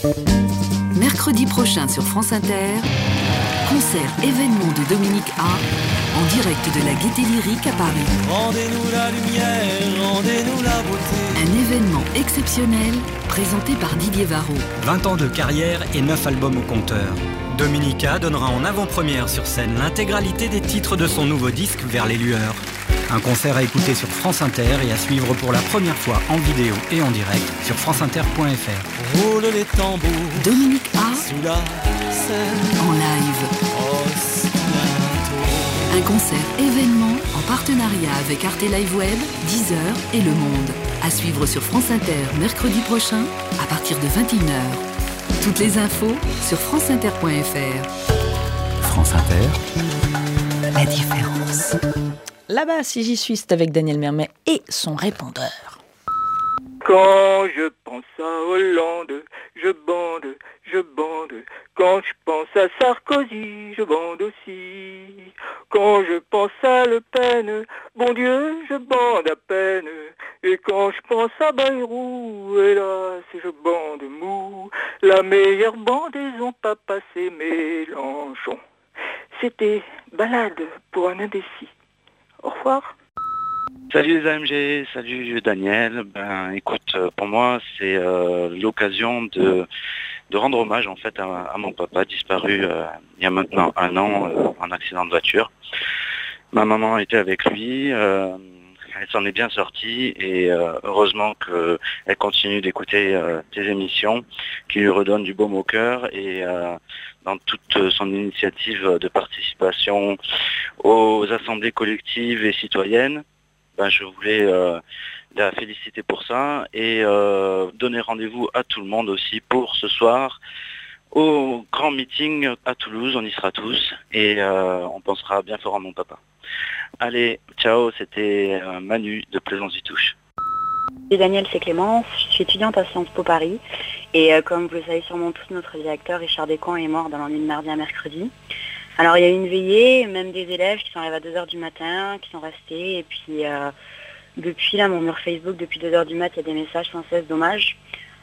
Mercredi prochain sur France Inter, concert événement de Dominique A en direct de la Gaîté Lyrique à Paris. Rendez-nous la lumière, rendez-nous la beauté. Un événement exceptionnel présenté par Didier Varro. 20 ans de carrière et 9 albums au compteur. Dominique A donnera en avant-première sur scène l'intégralité des titres de son nouveau disque Vers les lueurs. Un concert à écouter sur France Inter et à suivre pour la première fois en vidéo et en direct sur franceinter.fr. Roule les tambours. Dominique A sous la scène. en live. Un concert événement en partenariat avec Arte Live Web, Deezer et Le Monde. À suivre sur France Inter mercredi prochain à partir de 21h. Toutes les infos sur franceinter.fr. France Inter. La différence. Là-bas, si j'y suis, c'est avec Daniel Mermet et son répondeur. Quand je pense à Hollande, je bande, je bande. Quand je pense à Sarkozy, je bande aussi. Quand je pense à Le Pen, bon Dieu, je bande à peine. Et quand je pense à Bayrou, hélas, je bande mou. La meilleure bandaison, pas passé Mélenchon. C'était balade pour un indécis. Au revoir. Salut les AMG, salut Daniel. Ben écoute, pour moi c'est l'occasion de rendre hommage en fait à mon papa disparu il y a maintenant 1 an en accident de voiture. Ma maman était avec lui, elle s'en est bien sortie et heureusement qu'elle continue d'écouter tes émissions qui lui redonnent du baume au cœur et dans toute son initiative de participation aux assemblées collectives et citoyennes. Ben, je voulais la féliciter pour ça et donner rendez-vous à tout le monde aussi pour ce soir au grand meeting à Toulouse. On y sera tous et on pensera bien fort à mon papa. Allez, ciao, c'était Manu de Plaisance-y-Touche. Et Daniel, c'est Clémence, je suis étudiante à Sciences Po Paris et comme vous le savez sûrement tous, notre directeur Richard Descamps est mort dans la nuit de mardi à mercredi. Alors il y a eu une veillée, même des élèves qui sont arrivés à 2h du matin, qui sont restés et puis depuis là, mon mur Facebook, depuis 2h du mat, il y a des messages sans cesse d'hommage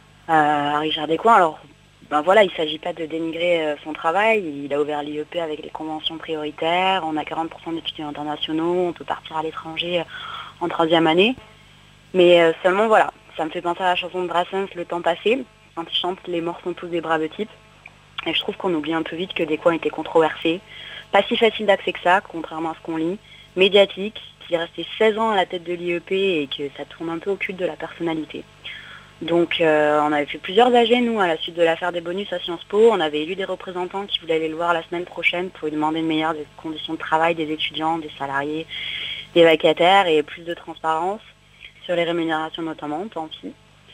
à Richard Descamps. Alors ben voilà, il ne s'agit pas de dénigrer son travail, il a ouvert l'IEP avec les conventions prioritaires, on a 40% d'étudiants internationaux, on peut partir à l'étranger en 3e année. Mais seulement voilà, ça me fait penser à la chanson de Brassens, Le temps passé, quand il chante Les morts sont tous des braves types. Et je trouve qu'on oublie un peu vite que Descamps était controversé, pas si facile d'accès que ça, contrairement à ce qu'on lit, médiatique, qu'il est resté 16 ans à la tête de l'IEP et que ça tourne un peu au culte de la personnalité. Donc on avait fait plusieurs AG, nous, à la suite de l'affaire des bonus à Sciences Po. On avait élu des représentants qui voulaient aller le voir la semaine prochaine pour lui demander une meilleure des conditions de travail des étudiants, des salariés, des vacataires et plus de transparence sur les rémunérations notamment, tant pis.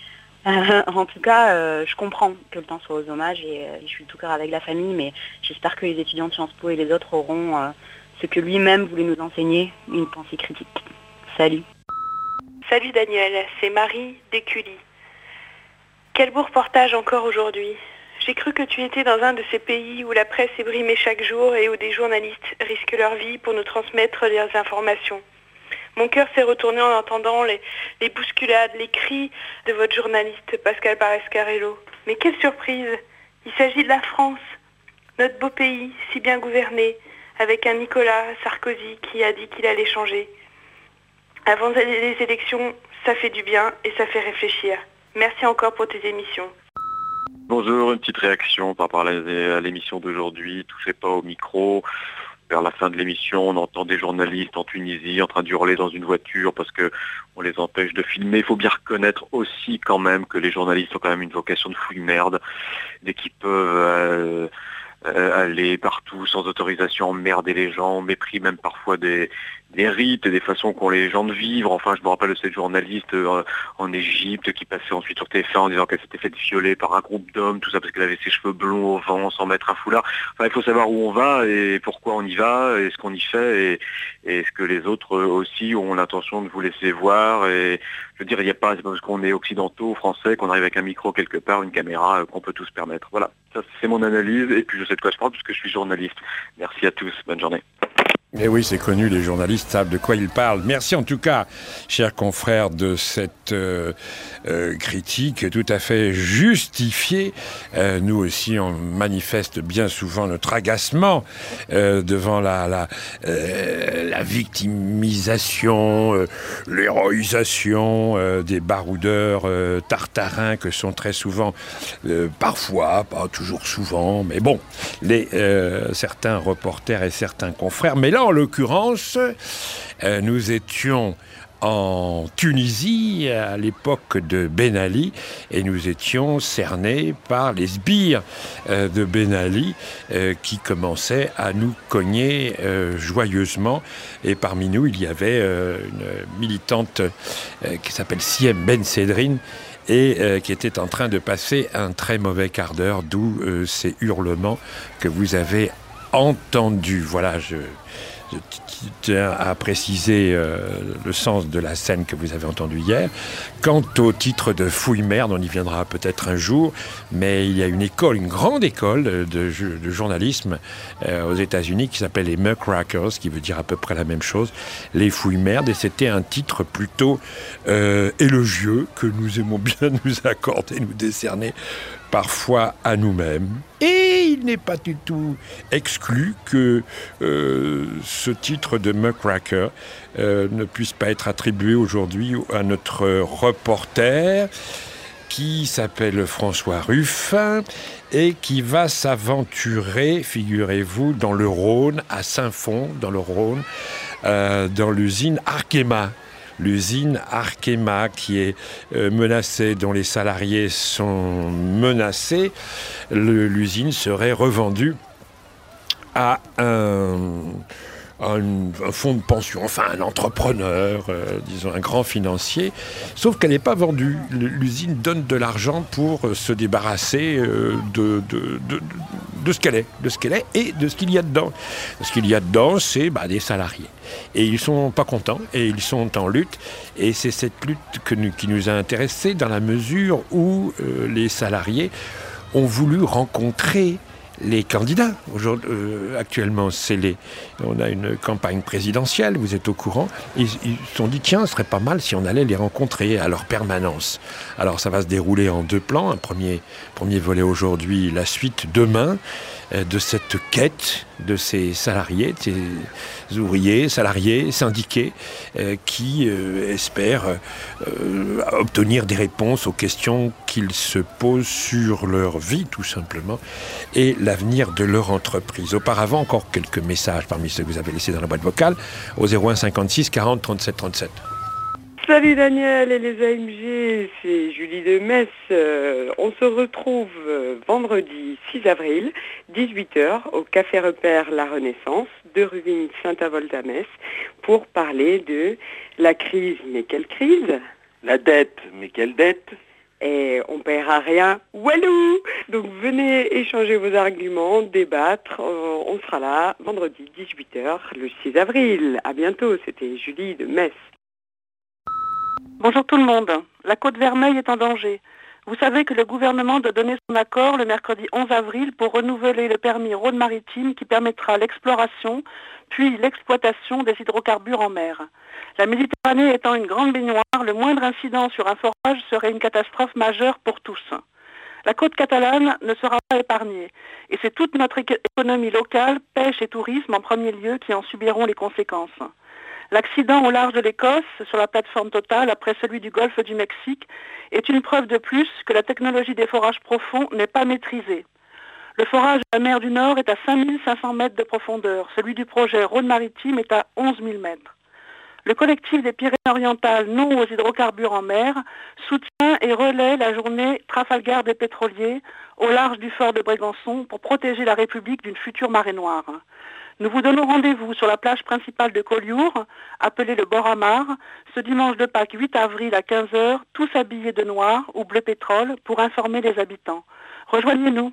En tout cas, je comprends que le temps soit aux hommages et je suis de tout cœur avec la famille, mais j'espère que les étudiants de Sciences Po et les autres auront ce que lui-même voulait nous enseigner, une pensée critique. Salut. Salut Daniel, c'est Marie d'Écully. Quel beau reportage encore aujourd'hui. J'ai cru que tu étais dans un de ces pays où la presse est brimée chaque jour et où des journalistes risquent leur vie pour nous transmettre leurs informations. Mon cœur s'est retourné en entendant les bousculades, les cris de votre journaliste Pascal Parescarello. Mais quelle surprise! Il s'agit de la France, notre beau pays, si bien gouverné, avec un Nicolas Sarkozy qui a dit qu'il allait changer. Avant les élections, ça fait du bien et ça fait réfléchir. Merci encore pour tes émissions. Bonjour, une petite réaction par rapport à l'émission d'aujourd'hui. Touchez pas au micro. Vers la fin de l'émission, on entend des journalistes en Tunisie en train d'hurler dans une voiture parce qu'on les empêche de filmer. Il faut bien reconnaître aussi quand même que les journalistes ont quand même une vocation de fouille-merde, dès qu'ils peuvent aller partout sans autorisation, emmerder les gens, mépris même parfois des rites et des façons qu'ont les gens de vivre. Enfin, je me rappelle de cette journaliste en Égypte qui passait ensuite sur TF1 en disant qu'elle s'était fait violer par un groupe d'hommes, tout ça parce qu'elle avait ses cheveux blonds au vent sans mettre un foulard. Enfin, il faut savoir où on va et pourquoi on y va et ce qu'on y fait et ce que les autres aussi ont l'intention de vous laisser voir. Et je veux dire, c'est pas parce qu'on est occidentaux, français, qu'on arrive avec un micro quelque part, une caméra, qu'on peut tout se permettre. Voilà, ça c'est mon analyse et puis je sais de quoi je parle puisque je suis journaliste. Merci à tous, bonne journée. Et oui, c'est connu, les journalistes savent de quoi ils parlent. Merci en tout cas, chers confrères, de cette critique tout à fait justifiée. Nous aussi, on manifeste bien souvent notre agacement devant la victimisation, l'héroïsation des baroudeurs tartarins que sont très souvent, parfois, pas toujours souvent, mais bon, certains reporters et certains confrères. Mais là, en l'occurrence, nous étions en Tunisie à l'époque de Ben Ali et nous étions cernés par les sbires de Ben Ali qui commençaient à nous cogner joyeusement. Et parmi nous, il y avait une militante qui s'appelle Siem Ben Sedrine et qui était en train de passer un très mauvais quart d'heure, d'où ces hurlements que vous avez entendus. Voilà, je tiens à préciser le sens de la scène que vous avez entendue hier. Quant au titre de Fouille-merde, on y viendra peut-être un jour, mais il y a une grande école de journalisme aux États-Unis qui s'appelle les Muckrakers, qui veut dire à peu près la même chose, les Fouille-merde, et c'était un titre plutôt élogieux que nous aimons bien nous accorder, nous décerner parfois à nous-mêmes. Et il n'est pas du tout exclu que ce titre de Muckraker ne puisse pas être attribué aujourd'hui à notre reporter qui s'appelle François Ruffin et qui va s'aventurer, figurez-vous, dans le Rhône, à Saint-Fond, dans le Rhône, dans l'usine Arkema. L'usine Arkema qui est menacée, dont les salariés sont menacés. L'usine serait revendue à un fonds de pension, enfin un entrepreneur, disons un grand financier, sauf qu'elle n'est pas vendue. L'usine donne de l'argent pour se débarrasser de ce qu'elle est, et de ce qu'il y a dedans. Ce qu'il y a dedans, c'est des salariés. Et ils ne sont pas contents, et ils sont en lutte. Et c'est cette lutte qui nous a intéressés, dans la mesure où les salariés ont voulu rencontrer les candidats. Actuellement, on a une campagne présidentielle, vous êtes au courant. Ils se sont dit, tiens, ce serait pas mal si on allait les rencontrer à leur permanence. Alors, ça va se dérouler en 2 plans. Un premier volet aujourd'hui, la suite demain de cette quête de ces salariés, de ces ouvriers, salariés, syndiqués, qui espèrent obtenir des réponses aux questions qu'ils se posent sur leur vie, tout simplement, et l'avenir de leur entreprise. Auparavant, encore quelques messages parmi ceux que vous avez laissés dans la boîte vocale, au 01 56 40 37 37. Salut Daniel et les AMG, c'est Julie de Metz. On se retrouve vendredi 6 avril, 18h, au Café Repère La Renaissance, 2 rue Vigne Saint-Avold à Metz, pour parler de la crise. Mais quelle crise? La dette, mais quelle dette? Et on ne paiera rien, walou! Donc venez échanger vos arguments, débattre, on sera là vendredi 18h, le 6 avril. À bientôt, c'était Julie de Metz. Bonjour tout le monde. La Côte-Vermeille est en danger. Vous savez que le gouvernement doit donner son accord le mercredi 11 avril pour renouveler le permis Rhône-Maritime qui permettra l'exploration puis l'exploitation des hydrocarbures en mer. La Méditerranée étant une grande baignoire, le moindre incident sur un forage serait une catastrophe majeure pour tous. La côte catalane ne sera pas épargnée et c'est toute notre économie locale, pêche et tourisme en premier lieu qui en subiront les conséquences. L'accident au large de l'Écosse, sur la plateforme Total, après celui du golfe du Mexique, est une preuve de plus que la technologie des forages profonds n'est pas maîtrisée. Le forage de la mer du Nord est à 5500 mètres de profondeur. Celui du projet Rhône-Maritime est à 11 000 mètres. Le collectif des Pyrénées-Orientales non aux hydrocarbures en mer soutient et relaie la journée Trafalgar des pétroliers au large du fort de Brégançon pour protéger la République d'une future marée noire. Nous vous donnons rendez-vous sur la plage principale de Collioure, appelée le Bord-à-Mar, ce dimanche de Pâques 8 avril à 15h, tous habillés de noir ou bleu pétrole pour informer les habitants. Rejoignez-nous.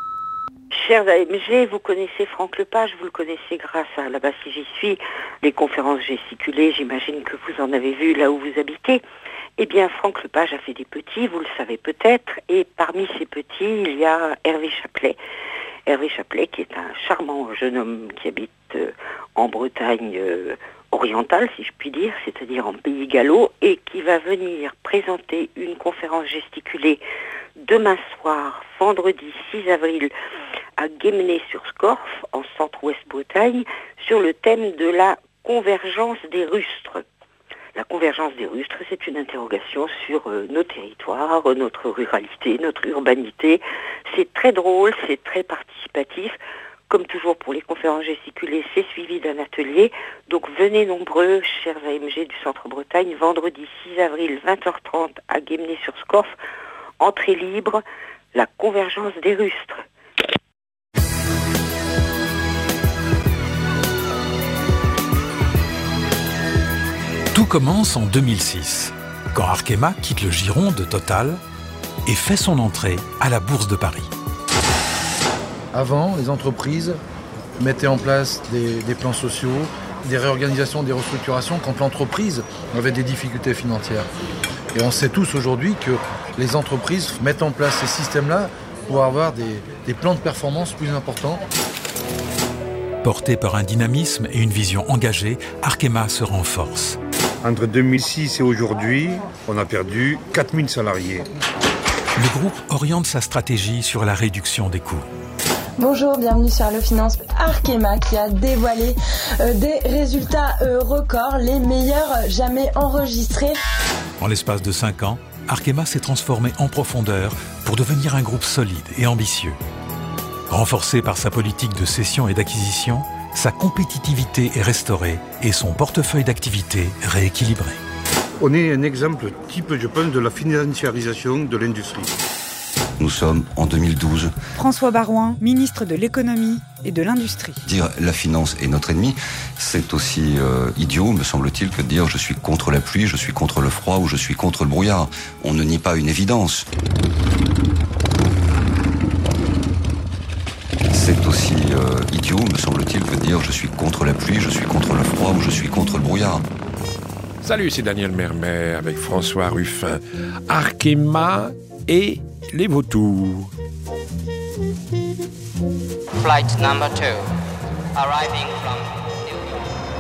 Chers AMG, vous connaissez Franck Lepage, vous le connaissez grâce à Là-bas si j'y suis, les conférences gesticulées, j'imagine que vous en avez vu là où vous habitez. Eh bien, Franck Lepage a fait des petits, vous le savez peut-être, et parmi ces petits, il y a Hervé Chaplet. Hervé Chaplet, qui est un charmant jeune homme qui habite en Bretagne orientale, si je puis dire, c'est-à-dire en Pays Gallo, et qui va venir présenter une conférence gesticulée demain soir, vendredi 6 avril, à Guémené-sur-Scorff, en centre-ouest Bretagne, sur le thème de la convergence des rustres. La convergence des rustres, c'est une interrogation sur nos territoires, notre ruralité, notre urbanité. C'est très drôle, c'est très participatif. Comme toujours pour les conférences gesticulées, c'est suivi d'un atelier. Donc venez nombreux, chers AMG du Centre Bretagne, vendredi 6 avril, 20h30 à Guémené-sur-Scorff. Entrée libre, la convergence des rustres. Tout commence en 2006, quand Arkema quitte le giron de Total et fait son entrée à la Bourse de Paris. Avant, les entreprises mettaient en place des plans sociaux, des réorganisations, des restructurations quand l'entreprise avait des difficultés financières. Et on sait tous aujourd'hui que les entreprises mettent en place ces systèmes-là pour avoir des plans de performance plus importants. Porté par un dynamisme et une vision engagée, Arkema se renforce. Entre 2006 et aujourd'hui, on a perdu 4000 salariés. Le groupe oriente sa stratégie sur la réduction des coûts. Bonjour, bienvenue sur Allo Finance. Arkema qui a dévoilé des résultats records, les meilleurs jamais enregistrés. En l'espace de 5 ans, Arkema s'est transformé en profondeur pour devenir un groupe solide et ambitieux. Renforcé par sa politique de cession et d'acquisition, sa compétitivité est restaurée et son portefeuille d'activités rééquilibré. On est un exemple type, je pense, de la financiarisation de l'industrie. Nous sommes en 2012. François Baroin, ministre de l'économie et de l'industrie. Dire la finance est notre ennemi, c'est aussi idiot, me semble-t-il, que de dire je suis contre la pluie, je suis contre le froid ou je suis contre le brouillard. On ne nie pas une évidence. C'est aussi idiot, me semble-t-il, que de dire je suis contre la pluie, je suis contre le froid ou je suis contre le brouillard. Salut, c'est Daniel Mermet avec François Ruffin. Arkema et les vautours. Flight number 2, arriving from New York.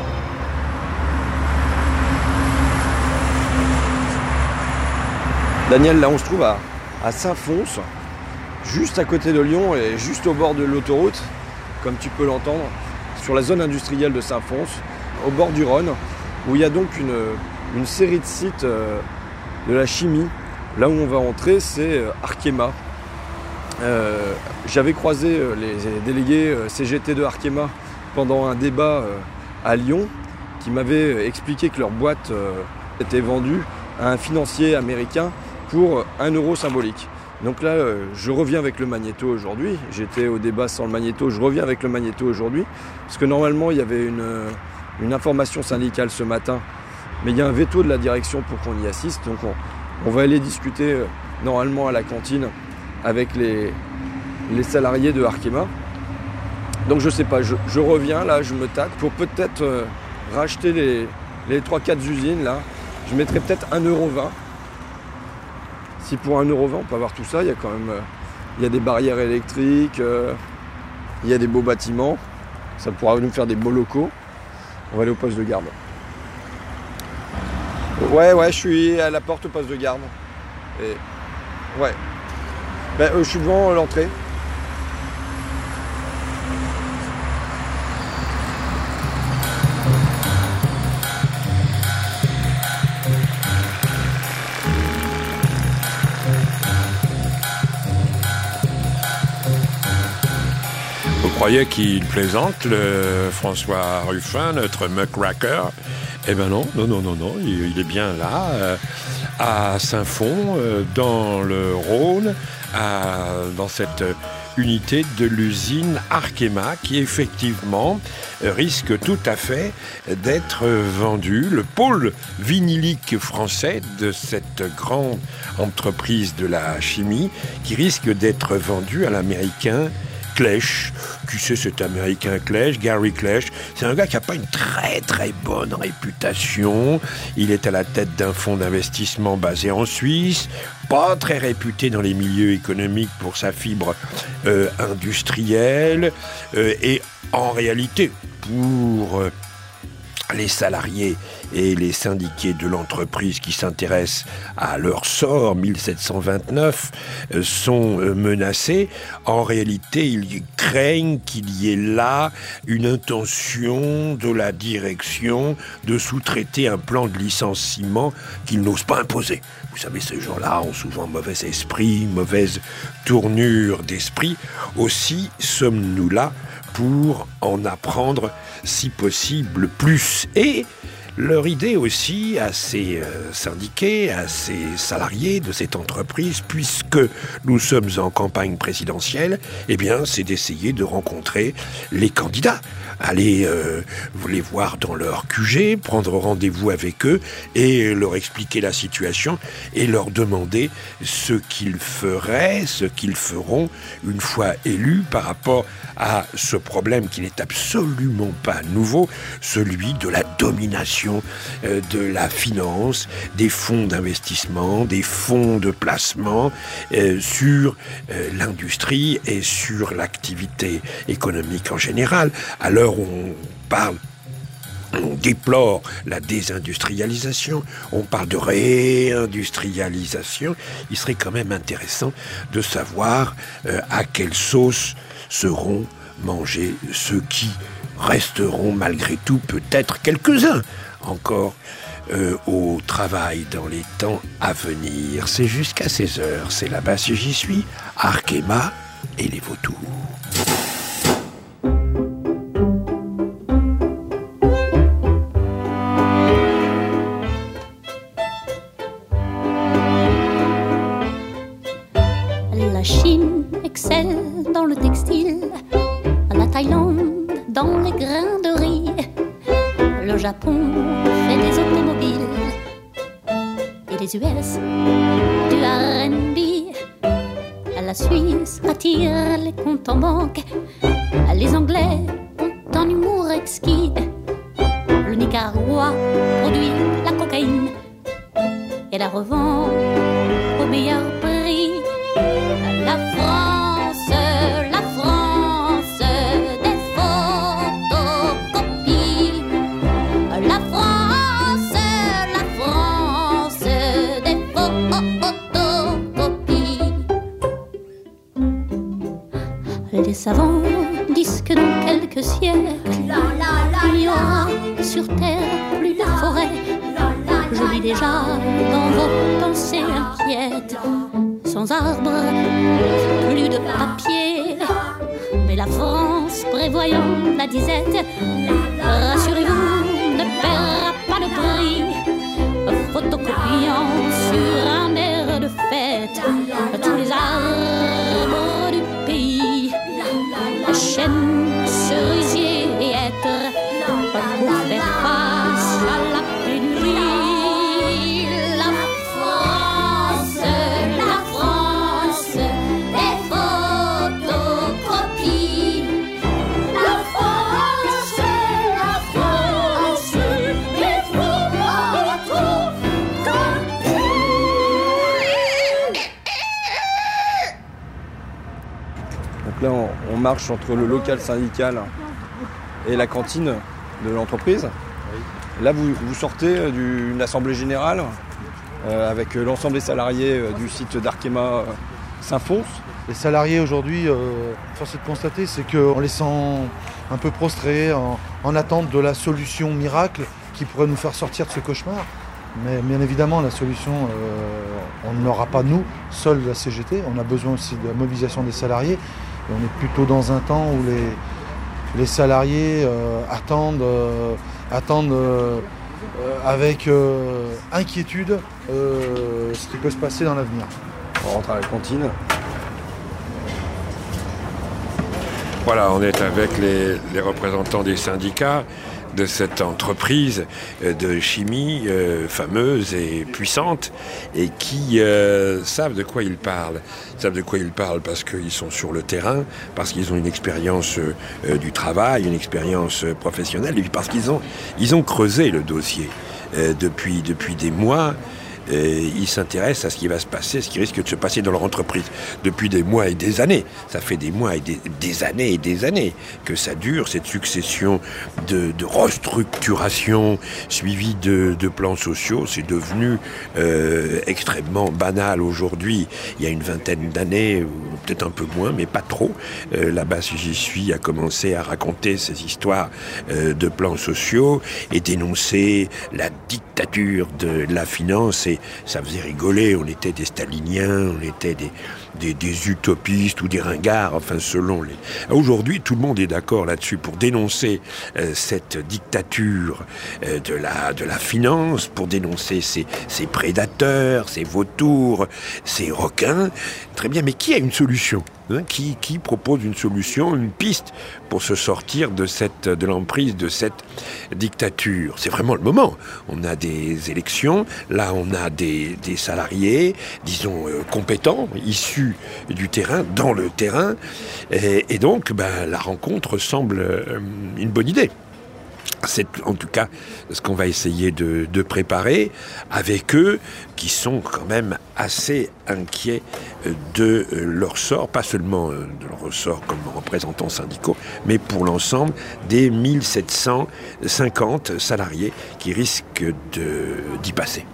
Daniel, là on se trouve à Saint-Fons, juste à côté de Lyon et juste au bord de l'autoroute, comme tu peux l'entendre, sur la zone industrielle de Saint-Fons, au bord du Rhône, où il y a donc une série de sites de la chimie. Là où on va entrer, c'est Arkema. J'avais croisé les délégués CGT de Arkema pendant un débat à Lyon qui m'avaient expliqué que leur boîte était vendue à un financier américain pour 1 euro symbolique. Donc là, je reviens avec le magnéto aujourd'hui. J'étais au débat sans le magnéto, je reviens avec le magnéto aujourd'hui. Parce que normalement, il y avait une information syndicale ce matin, mais il y a un veto de la direction pour qu'on y assiste. Donc on va aller discuter normalement à la cantine avec les salariés de Arkema. Donc je sais pas, je reviens là, je me tâte pour peut-être racheter les 3-4 usines là. Je mettrai peut-être 1,20 €. Si pour 1,20 € on peut avoir tout ça, il y a quand même il y a des barrières électriques, il y a des beaux bâtiments, ça pourra nous faire des beaux locaux. On va aller au poste de garde. Ouais, je suis à la porte au poste de garde. Et ouais. Je suis devant l'entrée. Vous croyez qu'il plaisante, le François Ruffin, notre muckracker? Eh ben non, il est bien là, à Saint-Fons, dans le Rhône, dans cette unité de l'usine Arkema, qui effectivement risque tout à fait d'être vendue, le pôle vinylique français de cette grande entreprise de la chimie, qui risque d'être vendu à l'américain Clèche. Qui c'est cet Américain Clèche? Gary Clèche. C'est un gars qui n'a pas une très très bonne réputation. Il est à la tête d'un fonds d'investissement basé en Suisse, pas très réputé dans les milieux économiques pour sa fibre industrielle. Et en réalité, pour les salariés et les syndiqués de l'entreprise qui s'intéressent à leur sort, 1729, sont menacés. En réalité, ils craignent qu'il y ait là une intention de la direction de sous-traiter un plan de licenciement qu'ils n'osent pas imposer. Vous savez, ces gens-là ont souvent mauvais esprit, mauvaise tournure d'esprit. Aussi sommes-nous là pour en apprendre, si possible, plus. Et leur idée aussi à ces syndiqués, à ces salariés de cette entreprise, puisque nous sommes en campagne présidentielle, eh bien, c'est d'essayer de rencontrer les candidats, aller les voir dans leur QG, prendre rendez-vous avec eux et leur expliquer la situation et leur demander ce qu'ils feraient, ce qu'ils feront une fois élus par rapport à ce problème qui n'est absolument pas nouveau, celui de la domination de la finance, des fonds d'investissement, des fonds de placement sur l'industrie et sur l'activité économique en général. À l'heure où on déplore la désindustrialisation, on parle de réindustrialisation, il serait quand même intéressant de savoir à quelle sauce seront mangés ceux qui resteront malgré tout peut-être quelques-uns encore au travail dans les temps à venir. C'est jusqu'à 16h, c'est là-bas si j'y suis, Arkema et les vautours. La Chine excelle dans le textile, la Thaïlande dans les grains de riz, le Japon fait des automobiles et les US du R&B. La Suisse attire les comptes en banque, les Anglais ont un humour exquis, le Nicaragua produit la cocaïne et la revend au meilleur prix. La France des photocopies. La France des photocopies. Les savants disent que dans quelques siècles, il n'y aura sur terre plus de forêt. Je lis déjà dans vos pensées inquiètes, sans arbres, plus de papier. Mais la France, prévoyant la disette, rassurez-vous, ne paiera pas le prix. Photocopiant sur un air de fête tous les arbres du pays, chênes, cerisiers et hêtres, pour faire face à la pénurie. Là, on marche entre le local syndical et la cantine de l'entreprise. Là, vous sortez d'une assemblée générale avec l'ensemble des salariés du site d'Arkema Saint-Fons. Les salariés aujourd'hui, force est de constater, c'est qu'on les sent un peu prostrés, en attente de la solution miracle qui pourrait nous faire sortir de ce cauchemar. Mais bien évidemment, la solution, on ne l'aura pas nous, seuls la CGT. On a besoin aussi de la mobilisation des salariés. Et on est plutôt dans un temps où les salariés attendent avec inquiétude ce qui peut se passer dans l'avenir. On rentre à la cantine. Voilà, on est avec les représentants des syndicats. de cette entreprise de chimie fameuse et puissante et qui savent de quoi ils parlent. Savent de quoi ils parlent parce qu'ils sont sur le terrain, parce qu'ils ont une expérience du travail, une expérience professionnelle, et puis parce qu'ils ont creusé le dossier depuis des mois. Ils s'intéressent à ce qui va se passer, ce qui risque de se passer dans leur entreprise depuis des mois et des années. Ça fait des mois et des années et des années que ça dure, cette succession de restructuration suivie de plans sociaux. C'est devenu extrêmement banal aujourd'hui. Il y a une vingtaine d'années, peut-être un peu moins, mais pas trop. Là-bas, si j'y suis, a commencé à raconter ces histoires de plans sociaux et dénoncer la dictature de la finance. Et ça faisait rigoler, on était des staliniens, on était des utopistes ou des ringards, enfin selon les... Aujourd'hui, tout le monde est d'accord là-dessus pour dénoncer cette dictature de la finance, pour dénoncer ces prédateurs, ces vautours, ces requins. Très bien, mais qui a une solution ? Qui propose une solution, une piste pour se sortir de l'emprise de cette dictature? C'est vraiment le moment. On a des élections, là on a des salariés, disons, compétents, issus du terrain, dans le terrain, et donc la rencontre semble une bonne idée. C'est en tout cas ce qu'on va essayer de préparer avec eux, qui sont quand même assez inquiets de leur sort, pas seulement de leur sort comme représentants syndicaux, mais pour l'ensemble des 1750 salariés qui risquent d'y passer.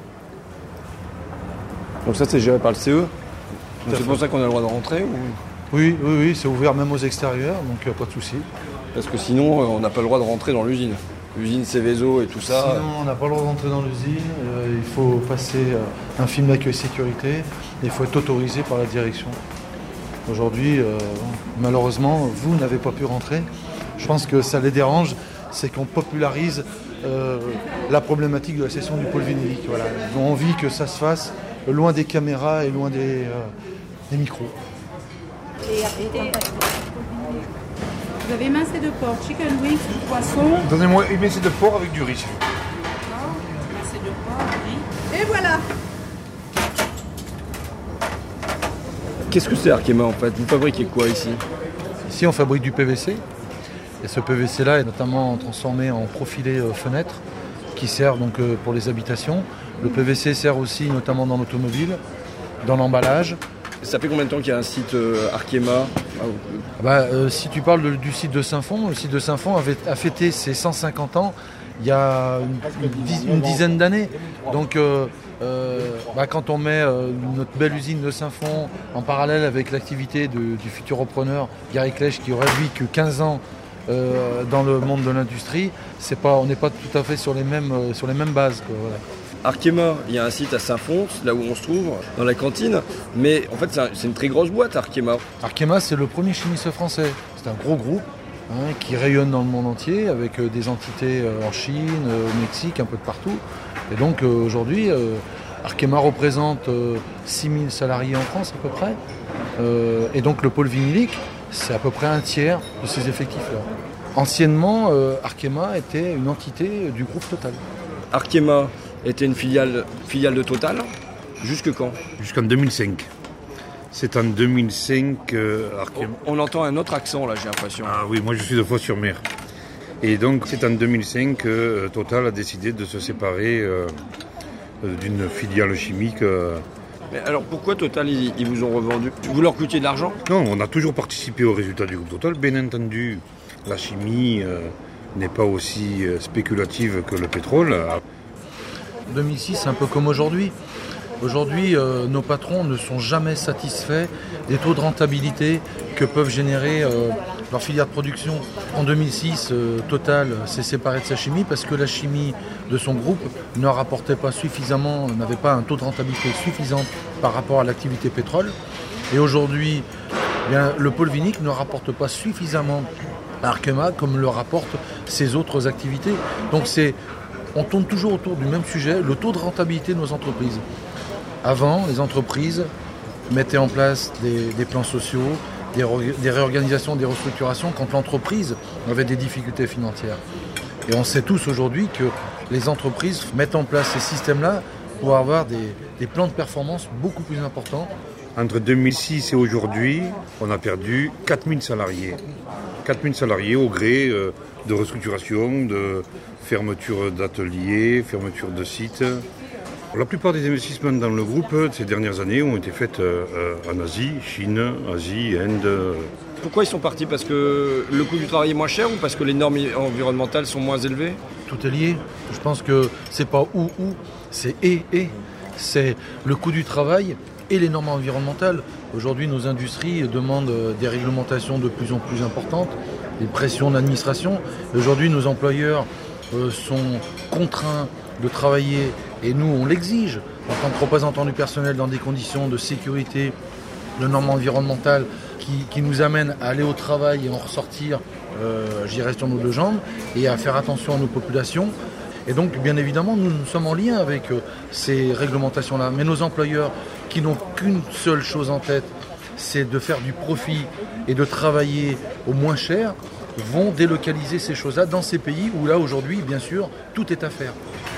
Donc ça, c'est géré par le CE. C'est pour ça qu'on a le droit de rentrer ou... Oui, c'est ouvert même aux extérieurs, donc pas de souci. Parce que sinon, on n'a pas le droit de rentrer dans l'usine. L'usine Céveso et tout ça. Sinon, on n'a pas le droit de rentrer dans l'usine. Il faut passer un film d'accueil sécurité. Il faut être autorisé par la direction. Aujourd'hui, malheureusement, vous n'avez pas pu rentrer. Je pense que ça les dérange. C'est qu'on popularise la problématique de la cession du pôle vinylique. Voilà. Ils ont envie que ça se fasse loin des caméras et loin des micros. Vous avez émincé de porc, chicken wings, poisson. Donnez-moi émincé de porc avec du riz. Émincé de porc, riz. Et voilà. Qu'est-ce que c'est Arkema en fait? Vous fabriquez quoi ici? Ici on fabrique du PVC. Et ce PVC-là est notamment transformé en profilé fenêtre qui sert donc pour les habitations. Le PVC sert aussi notamment dans l'automobile, dans l'emballage. Ça fait combien de temps qu'il y a un site Arkema? Si tu parles du site de Saint-Fond, le site de Saint-Fond a fêté ses 150 ans il y a une dizaine d'années. Donc quand on met notre belle usine de Saint-Fond en parallèle avec l'activité du futur repreneur Gary Klech qui aurait lui que 15 ans dans le monde de l'industrie, on n'est pas tout à fait sur les mêmes bases, quoi, voilà. Arkema, il y a un site à Saint-Fons, là où on se trouve, dans la cantine, mais en fait c'est une très grosse boîte Arkema. Arkema, c'est le premier chimiste français. C'est un gros groupe qui rayonne dans le monde entier avec des entités en Chine, au Mexique, un peu de partout. Et donc aujourd'hui, Arkema représente 6000 salariés en France à peu près. Et donc le pôle vinylique, c'est à peu près un tiers de ces effectifs-là. Anciennement, Arkema était une entité du groupe Total. Arkema était une filiale de Total. Jusque quand? Jusqu'en 2005. C'est en 2005 Arkema... On entend un autre accent là, j'ai l'impression. Ah oui, moi je suis de Fos-sur-Mer. Et donc c'est en 2005 que Total a décidé de se séparer d'une filiale chimique. Mais alors pourquoi Total ils vous ont revendu? Vous leur coûtiez de l'argent? Non, on a toujours participé aux résultats du groupe Total. Bien entendu, la chimie n'est pas aussi spéculative que le pétrole. 2006, c'est un peu comme aujourd'hui. Aujourd'hui, nos patrons ne sont jamais satisfaits des taux de rentabilité que peuvent générer leurs filières de production. En 2006, Total s'est séparé de sa chimie parce que la chimie de son groupe ne rapportait pas suffisamment, n'avait pas un taux de rentabilité suffisant par rapport à l'activité pétrole. Et aujourd'hui, le pôle vinylique ne rapporte pas suffisamment à Arkema comme le rapportent ses autres activités. Donc on tourne toujours autour du même sujet, le taux de rentabilité de nos entreprises. Avant, les entreprises mettaient en place des plans sociaux, des réorganisations, des restructurations quand l'entreprise avait des difficultés financières. Et on sait tous aujourd'hui que les entreprises mettent en place ces systèmes-là pour avoir des plans de performance beaucoup plus importants. Entre 2006 et aujourd'hui, on a perdu 4000 salariés. 4000 salariés au gré de restructuration, de fermeture d'ateliers, fermeture de sites. La plupart des investissements dans le groupe ces dernières années ont été faits en Asie, Chine, Asie, Inde. Pourquoi ils sont partis? Parce que le coût du travail est moins cher ou parce que les normes environnementales sont moins élevées? Tout est lié. Je pense que c'est pas ou, c'est et. C'est le coût du travail et les normes environnementales. Aujourd'hui, nos industries demandent des réglementations de plus en plus importantes, des pressions d'administration. Aujourd'hui, nos employeurs sont contraints de travailler, et nous, on l'exige, en tant que représentants du personnel, dans des conditions de sécurité, de normes environnementales qui nous amènent à aller au travail et en ressortir, sur nos deux jambes, et à faire attention à nos populations. Et donc, bien évidemment, nous sommes en lien avec ces réglementations-là. Mais nos employeurs, qui n'ont qu'une seule chose en tête, c'est de faire du profit et de travailler au moins cher, vont délocaliser ces choses-là dans ces pays où là, aujourd'hui, bien sûr, tout est à faire.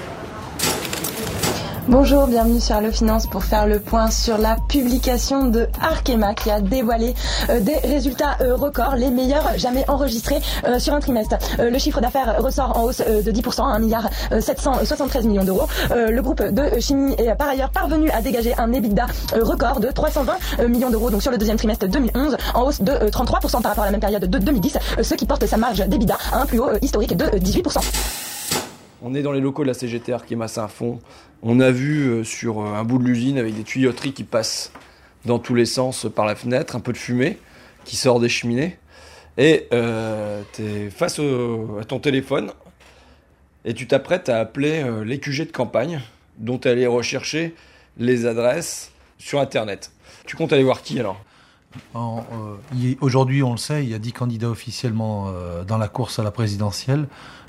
Bonjour, bienvenue sur Allo Finance pour faire le point sur la publication de Arkema qui a dévoilé des résultats records, les meilleurs jamais enregistrés sur un trimestre. Le chiffre d'affaires ressort en hausse de 10%, 1,773 milliard d'euros. Le groupe de chimie est par ailleurs parvenu à dégager un EBITDA record de 320 millions d'euros donc sur le deuxième trimestre 2011, en hausse de 33% par rapport à la même période de 2010, ce qui porte sa marge d'EBITDA à un plus haut historique de 18%. On est dans les locaux de la CGT Arkema Saint-Fond. On a vu sur un bout de l'usine avec des tuyauteries qui passent dans tous les sens par la fenêtre, un peu de fumée qui sort des cheminées. Et tu es face à ton téléphone et tu t'apprêtes à appeler les QG de campagne dont tu es allé rechercher les adresses sur Internet. Tu comptes aller voir qui alors ? Aujourd'hui, on le sait, il y a 10 candidats officiellement dans la course à la présidentielle.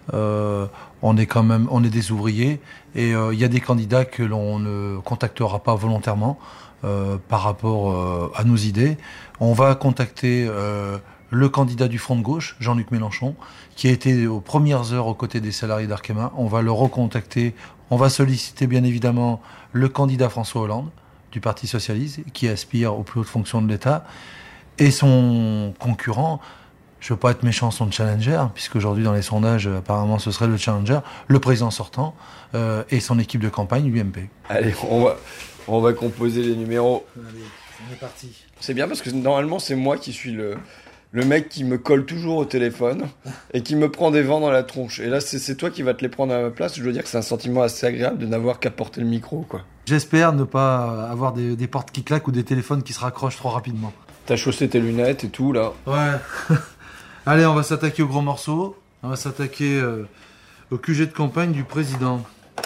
On est des ouvriers et il y a des candidats que l'on ne contactera pas volontairement par rapport à nos idées. On va contacter le candidat du Front de gauche, Jean-Luc Mélenchon, qui a été aux premières heures aux côtés des salariés d'Arkema. On va le recontacter. On va solliciter bien évidemment le candidat François Hollande du Parti Socialiste, qui aspire aux plus hautes fonctions de l'État, et son concurrent. Je ne veux pas être méchant, son challenger, puisqu'aujourd'hui dans les sondages, apparemment ce serait le challenger, le président sortant et son équipe de campagne, l'UMP. Allez, on va composer les numéros. Allez, on est parti. C'est bien parce que normalement c'est moi qui suis le mec qui me colle toujours au téléphone et qui me prend des vents dans la tronche. Et là c'est toi qui vas te les prendre à ma place. Je dois dire que c'est un sentiment assez agréable de n'avoir qu'à porter le micro, quoi. J'espère ne pas avoir des portes qui claquent ou des téléphones qui se raccrochent trop rapidement. T'as chaussé tes lunettes et tout là. Ouais. Allez, on va s'attaquer au gros morceau. On va s'attaquer au QG de campagne du président.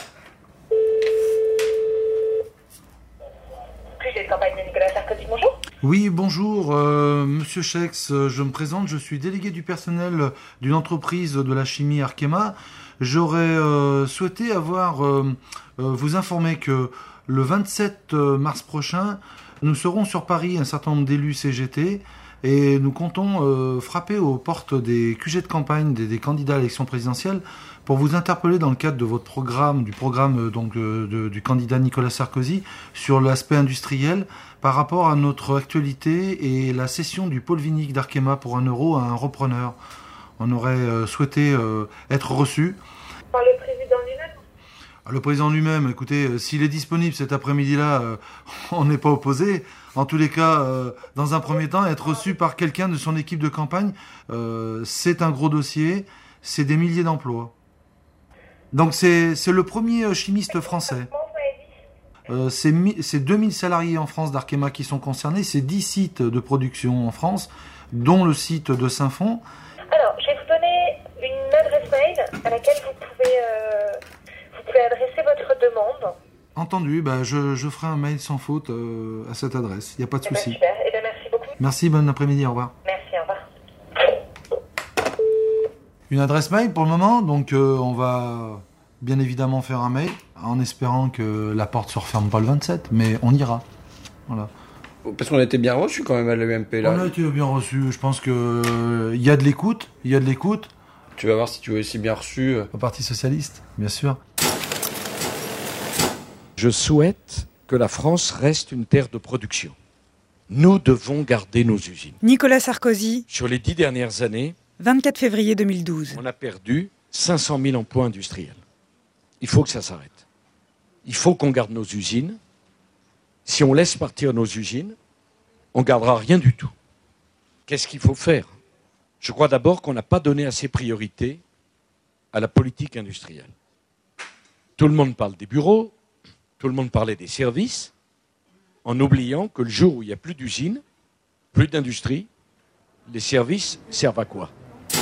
QG de campagne de Nicolas Sarkozy, bonjour. Oui, bonjour, Monsieur Chex, je me présente, je suis délégué du personnel d'une entreprise de la chimie Arkema. J'aurais souhaité vous informer que le 27 mars prochain, nous serons sur Paris, un certain nombre d'élus CGT, et nous comptons frapper aux portes des QG de campagne des candidats à l'élection présidentielle pour vous interpeller dans le cadre de votre programme, du programme du candidat Nicolas Sarkozy, sur l'aspect industriel par rapport à notre actualité et la cession du pôle vinique d'Arkema pour 1 euro à un repreneur. On aurait souhaité être reçu. Par le président lui-même ? Le président lui-même, écoutez, s'il est disponible cet après-midi-là, on n'est pas opposé. En tous les cas, dans un premier temps, être reçu par quelqu'un de son équipe de campagne, c'est un gros dossier, c'est des milliers d'emplois. Donc c'est le premier chimiste français. C'est 2000 salariés en France d'Arkema qui sont concernés, c'est 10 sites de production en France, dont le site de Saint-Fond. Alors, je vais vous donner une adresse mail à laquelle vous pouvez adresser votre demande. Entendu, je ferai un mail sans faute à cette adresse, il n'y a pas de souci. Super, merci beaucoup. Merci, bon après-midi, au revoir. Merci, au revoir. Une adresse mail pour le moment, donc on va bien évidemment faire un mail, en espérant que la porte se referme pas le 27, mais on ira. Voilà. Parce qu'on a été bien reçus quand même à l'UMP là. On a été bien reçus, je pense que il y a de l'écoute, Tu vas voir si tu es aussi bien reçu au Parti Socialiste, bien sûr. Je souhaite que la France reste une terre de production. Nous devons garder nos usines. Nicolas Sarkozy. Sur les 10 dernières années, 24 février 2012. On a perdu 500 000 emplois industriels. Il faut que ça s'arrête. Il faut qu'on garde nos usines. Si on laisse partir nos usines, on ne gardera rien du tout. Qu'est-ce qu'il faut faire ? Je crois d'abord qu'on n'a pas donné assez priorité à la politique industrielle. Tout le monde parle des bureaux, tout le monde parlait des services, en oubliant que le jour où il n'y a plus d'usines, plus d'industrie, les services servent à quoi ?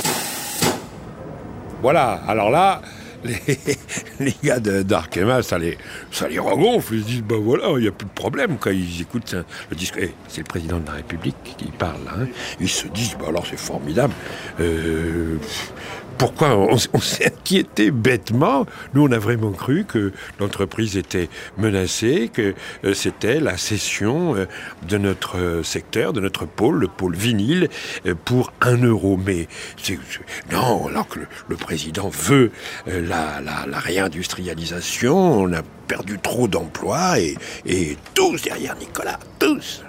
Voilà, alors là, les gars d'Arkema, ça les regonfle. Ils se disent, ben voilà, il n'y a plus de problème. Quand ils écoutent le discours, c'est le président de la République qui parle, hein. Ils se disent, ben alors c'est formidable. Pourquoi on s'est inquiété bêtement? Nous, on a vraiment cru que l'entreprise était menacée, que c'était la cession de notre secteur, de notre pôle, le pôle vinyle, pour 1 euro. Mais non, alors que le président veut la réindustrialisation, on a perdu trop d'emplois et tous derrière Nicolas, tous.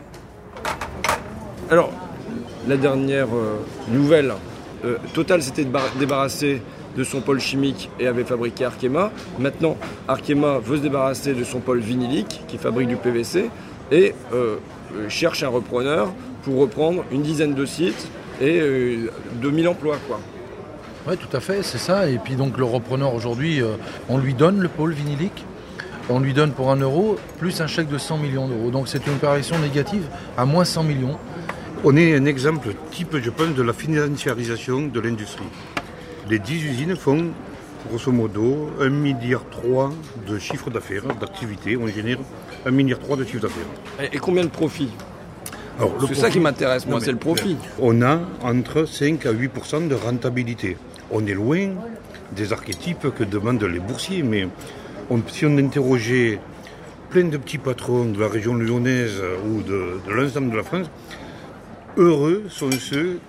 Alors, la dernière nouvelle... Total s'était débarrassé de son pôle chimique et avait fabriqué Arkema. Maintenant, Arkema veut se débarrasser de son pôle vinylique qui fabrique du PVC et cherche un repreneur pour reprendre une dizaine de sites et 2000 emplois, quoi. Oui, tout à fait, c'est ça. Et puis donc le repreneur aujourd'hui, on lui donne le pôle vinylique. On lui donne pour 1 euro plus un chèque de 100 millions d'euros. Donc c'est une opération négative à moins 100 millions. On est un exemple type, je pense, de la financiarisation de l'industrie. Les 10 usines font, grosso modo, 1,3 milliard de chiffre d'affaires, d'activité. On génère 1,3 milliard de chiffre d'affaires. Et combien de profit ? Alors, c'est ça qui m'intéresse, moi, c'est le profit. On a entre 5 à 8% de rentabilité. On est loin des archétypes que demandent les boursiers, mais si on interrogeait plein de petits patrons de la région lyonnaise ou de l'ensemble de la France, heureux sont ceux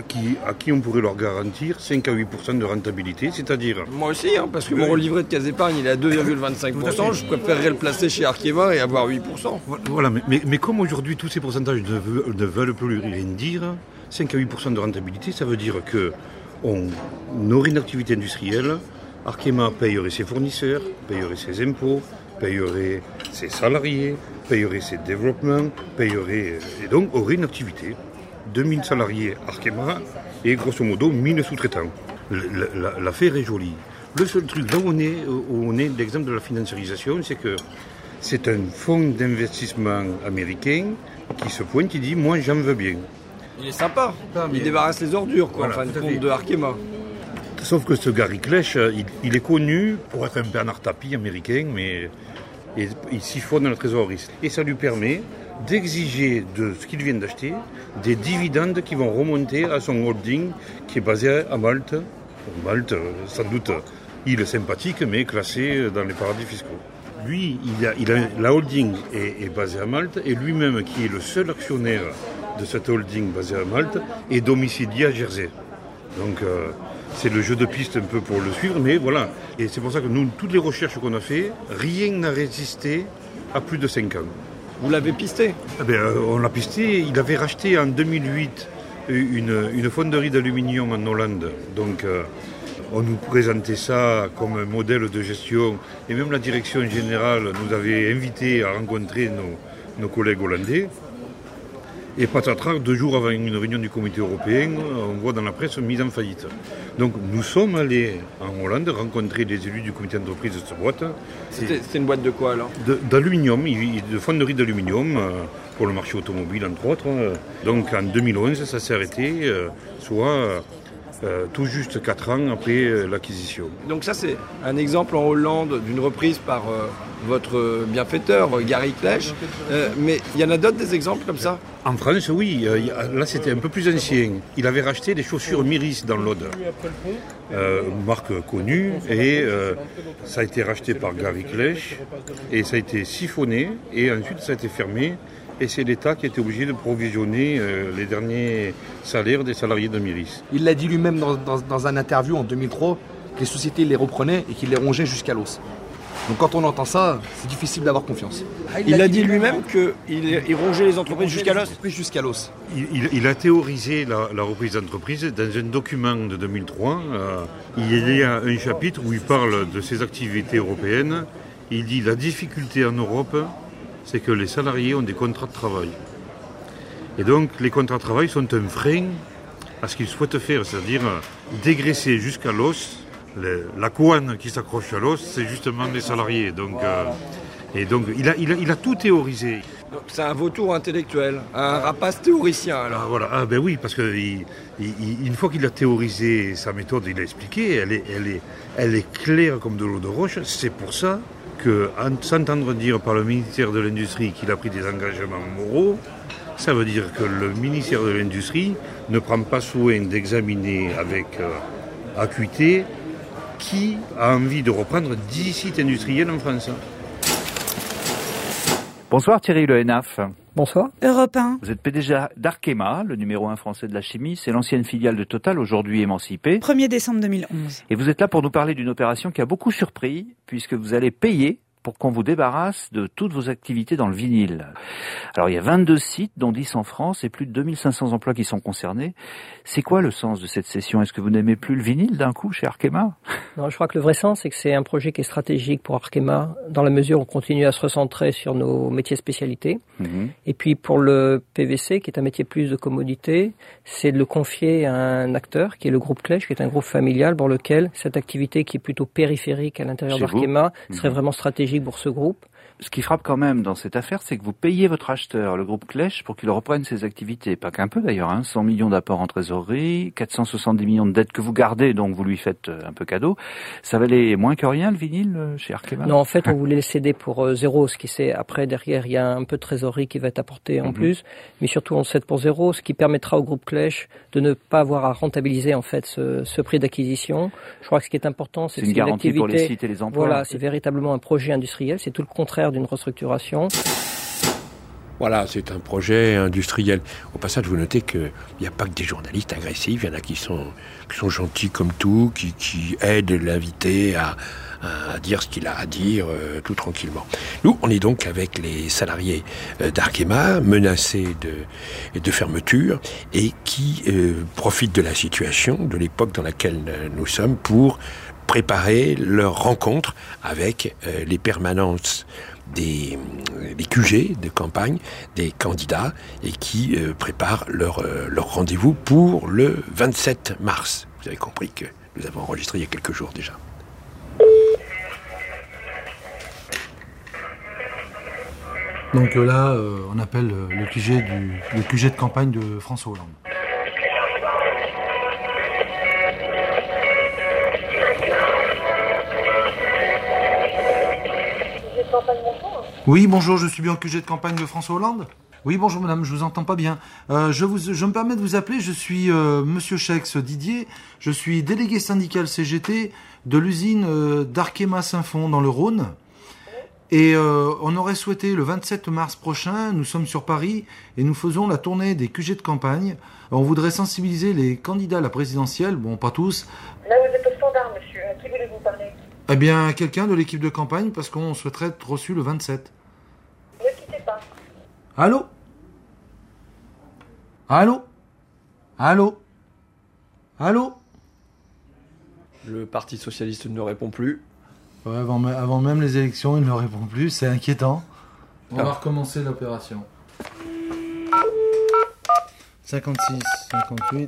à qui on pourrait leur garantir 5 à 8% de rentabilité, c'est-à-dire... Moi aussi, parce que mon livret de caisse d'épargne, il est à 2,25%, je préférerais le placer chez Arkema et avoir 8%. Voilà, mais comme aujourd'hui tous ces pourcentages ne veulent plus rien dire, 5 à 8% de rentabilité, ça veut dire qu'on aurait une activité industrielle, Arkema payerait ses fournisseurs, payerait ses impôts, payerait ses salariés, payerait ses développements, payerait... et donc aurait une activité. 2000 salariés Arkema et grosso modo 1000 sous-traitants. L'affaire est jolie. Le seul truc, là où on est l'exemple de la financiarisation, c'est que c'est un fonds d'investissement américain qui se pointe, qui dit « moi j'en veux bien ». Il est sympa, il débarrasse les ordures, quoi, voilà, enfin, le compte de Arkema. Sauf que ce Gary Klech, il est connu pour être un Bernard Tapie américain, mais il siphonne la trésorerie. Et ça lui permet d'exiger de ce qu'il vient d'acheter des dividendes qui vont remonter à son holding qui est basé à Malte. Malte, sans doute, île sympathique, mais classée dans les paradis fiscaux. Lui, la holding est basée à Malte et lui-même, qui est le seul actionnaire de cette holding basée à Malte, est domicilié à Jersey. Donc c'est le jeu de piste un peu pour le suivre, mais voilà. Et c'est pour ça que nous, toutes les recherches qu'on a fait, rien n'a résisté à plus de 5 ans. Vous l'avez pisté ? On l'a pisté. Il avait racheté en 2008 une fonderie d'aluminium en Hollande. Donc on nous présentait ça comme un modèle de gestion. Et même la direction générale nous avait invités à rencontrer nos collègues hollandais. Et patatras, 2 jours avant une réunion du comité européen, on voit dans la presse mise en faillite. Donc nous sommes allés en Hollande rencontrer les élus du comité d'entreprise de cette boîte. C'était une boîte de quoi alors ? D'aluminium, de fonderie d'aluminium pour le marché automobile entre autres. Donc en 2011 ça s'est arrêté, soit tout juste 4 ans après l'acquisition. Donc ça c'est un exemple en Hollande d'une reprise par votre bienfaiteur Gary Klech, mais il y en a d'autres des exemples comme ça ? En France, oui. Là, c'était un peu plus ancien. Il avait racheté des chaussures Miris dans l'Aude, une marque connue, et ça a été racheté par Gary Klech, et ça a été siphonné, et ensuite ça a été fermé, et c'est l'État qui a été obligé de provisionner les derniers salaires des salariés de Mirice. Il l'a dit lui-même dans un interview en 2003, que les sociétés les reprenaient et qu'ils les rongeaient jusqu'à l'os. Donc quand on entend ça, c'est difficile d'avoir confiance. Il a dit lui-même qu'il rongeait les entreprises jusqu'à l'os. Il a théorisé la reprise d'entreprise dans un document de 2003. Il y a un chapitre où il parle de ses activités européennes. Il dit la difficulté en Europe, c'est que les salariés ont des contrats de travail. Et donc les contrats de travail sont un frein à ce qu'ils souhaitent faire, c'est-à-dire dégraisser jusqu'à l'os. La couenne qui s'accroche à l'os, c'est justement les salariés. Donc il a tout théorisé. Donc, c'est un vautour intellectuel, un rapace théoricien. Alors. Voilà. Ben oui, parce que une fois qu'il a théorisé sa méthode, il a expliqué, elle est claire comme de l'eau de roche. C'est pour ça que s'entendre dire par le ministère de l'Industrie qu'il a pris des engagements moraux, ça veut dire que le ministère de l'Industrie ne prend pas soin d'examiner avec acuité qui a envie de reprendre 10 sites industriels en France. Bonsoir Thierry Le Hénaf. Bonsoir. Europe 1. Vous êtes PDG d'Arkema, le numéro 1 français de la chimie. C'est l'ancienne filiale de Total, aujourd'hui émancipée. 1er décembre 2011. Et vous êtes là pour nous parler d'une opération qui a beaucoup surpris, puisque vous allez payer pour qu'on vous débarrasse de toutes vos activités dans le vinyle. Alors il y a 22 sites, dont 10 en France, et plus de 2500 emplois qui sont concernés. C'est quoi le sens de cette cession ? Est-ce que vous n'aimez plus le vinyle d'un coup chez Arkema ? Non, je crois que le vrai sens, c'est que c'est un projet qui est stratégique pour Arkema, dans la mesure où on continue à se recentrer sur nos métiers spécialités. Et puis pour le PVC, qui est un métier plus de commodité, c'est de le confier à un acteur, qui est le groupe Clèche, qui est un groupe familial, pour lequel cette activité qui est plutôt périphérique à l'intérieur d'Arkema serait vraiment stratégique pour ce groupe. Ce qui frappe quand même dans cette affaire, c'est que vous payez votre acheteur, le groupe Clèche, pour qu'il reprenne ses activités. Pas qu'un peu d'ailleurs, 100 millions d'apports en trésorerie, 470 millions de dettes que vous gardez, donc vous lui faites un peu cadeau. Ça valait moins que rien le vinyle chez Arkema ? Non, en fait, on voulait le céder pour zéro, ce qui c'est après, derrière, il y a un peu de trésorerie qui va être apportée en plus, mais surtout on le cède pour zéro, ce qui permettra au groupe Clèche de ne pas avoir à rentabiliser en fait ce prix d'acquisition. Je crois que ce qui est important, c'est que une garantie pour les sites et les emplois. Voilà, c'est véritablement un projet industriel, c'est tout le contraire d'une restructuration. Voilà, c'est un projet industriel. Au passage, vous notez qu'il n'y a pas que des journalistes agressifs, il y en a qui sont gentils comme tout, qui aident l'invité à dire ce qu'il a à dire tout tranquillement. Nous, on est donc avec les salariés d'Arkema, menacés de fermeture, et qui profitent de la situation, de l'époque dans laquelle nous sommes, pour préparer leur rencontre avec les permanences des QG de campagne, des candidats, et qui préparent leur rendez-vous pour le 27 mars. Vous avez compris que nous avons enregistré il y a quelques jours déjà. Donc là, on appelle le QG de campagne de François Hollande. Oui, bonjour, je suis bien au QG de campagne de François Hollande. Oui, bonjour madame, je vous entends pas bien. Je me permets de vous appeler, je suis monsieur Chex Didier, je suis délégué syndical CGT de l'usine d'Arkema Saint-Fond dans le Rhône. Et on aurait souhaité le 27 mars prochain, nous sommes sur Paris et nous faisons la tournée des QG de campagne. On voudrait sensibiliser les candidats à la présidentielle, bon pas tous. Là vous êtes au standard monsieur, à qui voulez-vous parler ? Eh bien quelqu'un de l'équipe de campagne parce qu'on souhaiterait être reçu le 27. Ne quittez pas. Allô ? Allô ? Allô ? Allô ? Le Parti Socialiste ne répond plus. Ouais, avant même les élections, il ne répond plus, c'est inquiétant. On va recommencer l'opération. 56, 58...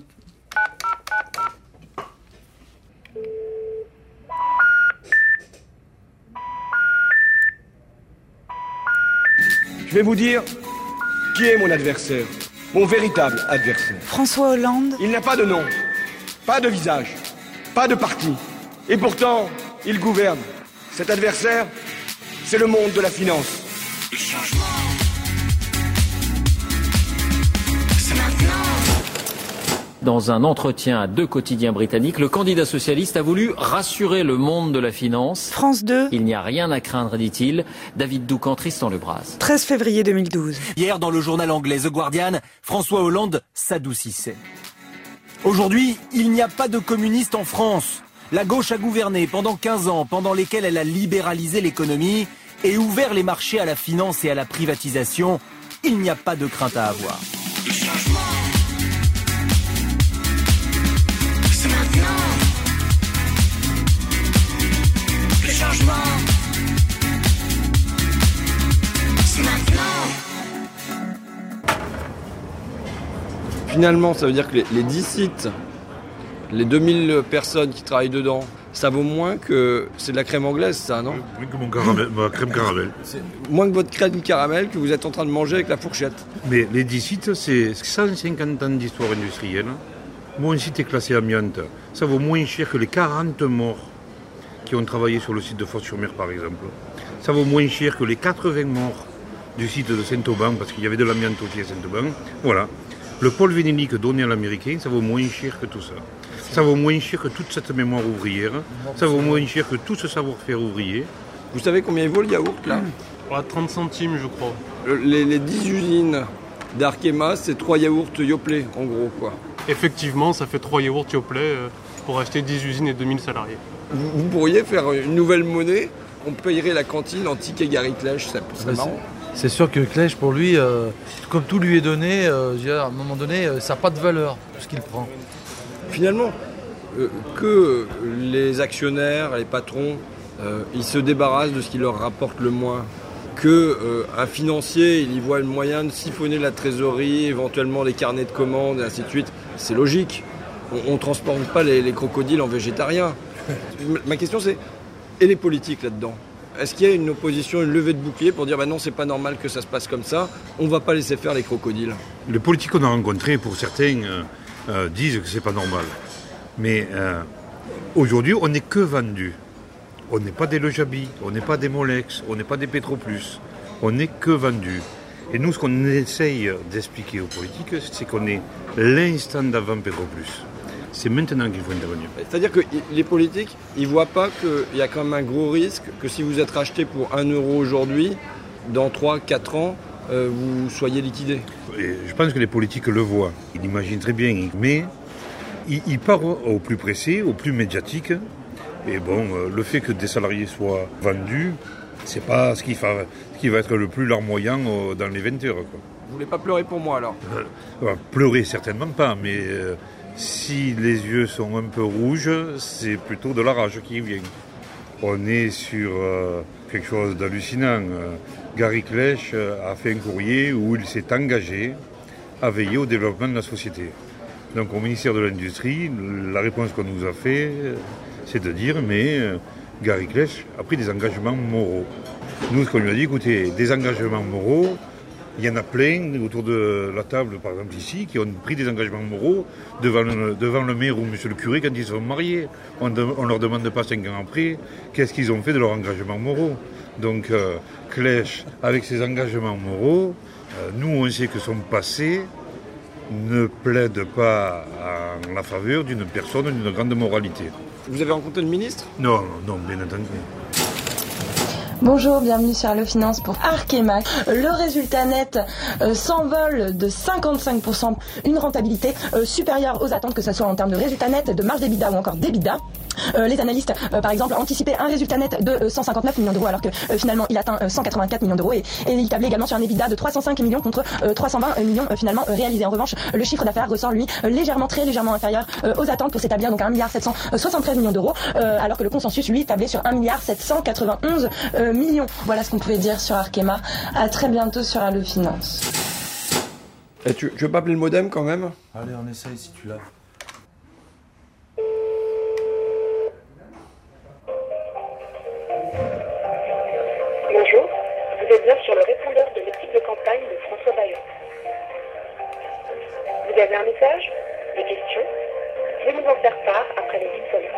Je vais vous dire qui est mon adversaire, mon véritable adversaire. François Hollande. Il n'a pas de nom, pas de visage, pas de parti. Et pourtant, il gouverne. Cet adversaire, c'est le monde de la finance. Le changement, c'est maintenant. Dans un entretien à 2 quotidiens britanniques, le candidat socialiste a voulu rassurer le monde de la finance. France 2. Il n'y a rien à craindre, dit-il. David Doucan, Tristan Lebras. 13 février 2012. Hier, dans le journal anglais The Guardian, François Hollande s'adoucissait. Aujourd'hui, il n'y a pas de communistes en France. La gauche a gouverné pendant 15 ans, pendant lesquels elle a libéralisé l'économie et ouvert les marchés à la finance et à la privatisation. Il n'y a pas de crainte à avoir. Le changement, c'est maintenant. Le changement, c'est maintenant. Finalement, ça veut dire que les 10 sites, les 2000 personnes qui travaillent dedans, ça vaut moins que... C'est de la crème anglaise, ça, non? Moins que mon caramel, ma crème caramel. C'est moins que votre crème caramel que vous êtes en train de manger avec la fourchette. Mais les 10 sites, c'est 150 ans d'histoire industrielle. Moi, un site est classé amiante. Ça vaut moins cher que les 40 morts qui ont travaillé sur le site de Fos-sur-Mer, par exemple. Ça vaut moins cher que les 80 morts du site de Saint-Auban, parce qu'il y avait de l'amiante aussi à Saint-Auban. Voilà. Le pôle vénélique donné à l'américain, ça vaut moins cher que tout ça. Ça vaut moins cher que toute cette mémoire ouvrière. Ça vaut moins cher que tout ce savoir-faire ouvrier. Vous savez combien il vaut le yaourt, là? 30 centimes, je crois. Les 10 usines d'Arkema, c'est 3 yaourts Yoplait, en gros, quoi. Effectivement, ça fait 3 yaourts Yoplait pour acheter 10 usines et 2000 salariés. Vous pourriez faire une nouvelle monnaie, on payerait la cantine en ticket Gary Clèche, ça serait marrant. C'est sûr que Clèche, pour lui, comme tout lui est donné, à un moment donné, ça n'a pas de valeur, tout ce qu'il prend. Finalement, que les actionnaires, les patrons, ils se débarrassent de ce qui leur rapporte le moins. Un financier, il y voit le moyen de siphonner la trésorerie, éventuellement les carnets de commandes, et ainsi de suite. C'est logique. On ne transforme pas les crocodiles en végétariens. Ma question, c'est, et les politiques là-dedans? Est-ce qu'il y a une opposition, une levée de bouclier pour dire non, c'est pas normal que ça se passe comme ça, on va pas laisser faire les crocodiles? Les politiques qu'on a rencontrés, pour certains, disent que c'est pas normal. Mais aujourd'hui, on n'est que vendus. On n'est pas des Lojabi, on n'est pas des Molex, on n'est pas des Petroplus. On n'est que vendus. Et nous, ce qu'on essaye d'expliquer aux politiques, c'est qu'on est l'instant d'avant Petroplus. C'est maintenant qu'il faut intervenir. C'est-à-dire que les politiques, ils ne voient pas qu'il y a quand même un gros risque que si vous êtes racheté pour 1 euro aujourd'hui, dans 3-4 ans, vous soyez liquidé. Et je pense que les politiques le voient. Ils l'imaginent très bien. Mais ils partent au plus pressé, au plus médiatique. Et bon, le fait que des salariés soient vendus, c'est pas ce qui va être le plus larmoyant dans les 20 heures. Quoi. Vous voulez pas pleurer pour moi alors? Pleurer certainement pas, mais si les yeux sont un peu rouges, c'est plutôt de la rage qui vient. On est sur quelque chose d'hallucinant. Gary Clèche a fait un courrier où il s'est engagé à veiller au développement de la société. Donc au ministère de l'Industrie, la réponse qu'on nous a fait, c'est de dire mais Gary Clèche a pris des engagements moraux. Nous, ce qu'on lui a dit, écoutez, des engagements moraux, il y en a plein autour de la table, par exemple ici, qui ont pris des engagements moraux devant le maire ou monsieur le curé quand ils sont mariés. On ne leur demande pas 5 ans après qu'est-ce qu'ils ont fait de leurs engagements moraux. Donc Clèche, avec ses engagements moraux, nous on sait que son passé ne plaide pas en la faveur d'une personne d'une grande moralité. Vous avez rencontré le ministre? Non, bien entendu. Bonjour, bienvenue sur Allo Finance pour Arkema. Le résultat net s'envole de 55%, une rentabilité supérieure aux attentes, que ce soit en termes de résultat net, de marge d'EBITDA ou encore d'EBITDA. Les analystes, par exemple, anticipaient un résultat net de 159 millions d'euros, alors que finalement il atteint 184 millions d'euros et il tablait également sur un EBITDA de 305 millions contre 320 millions finalement réalisés. En revanche, le chiffre d'affaires ressort lui très légèrement inférieur aux attentes pour s'établir donc à 1,773 millions d'euros, alors que le consensus lui tablait sur 1,791 millions. Voilà ce qu'on pouvait dire sur Arkema. À très bientôt sur Allo Finance. Et tu veux pas appeler le modem quand même? Allez, on essaye si tu l'as. Bonjour, vous êtes bien sur le répondeur de l'équipe de campagne de François Bayrou. Vous avez un message, des questions, vous pouvez nous en faire part après les bip sonores.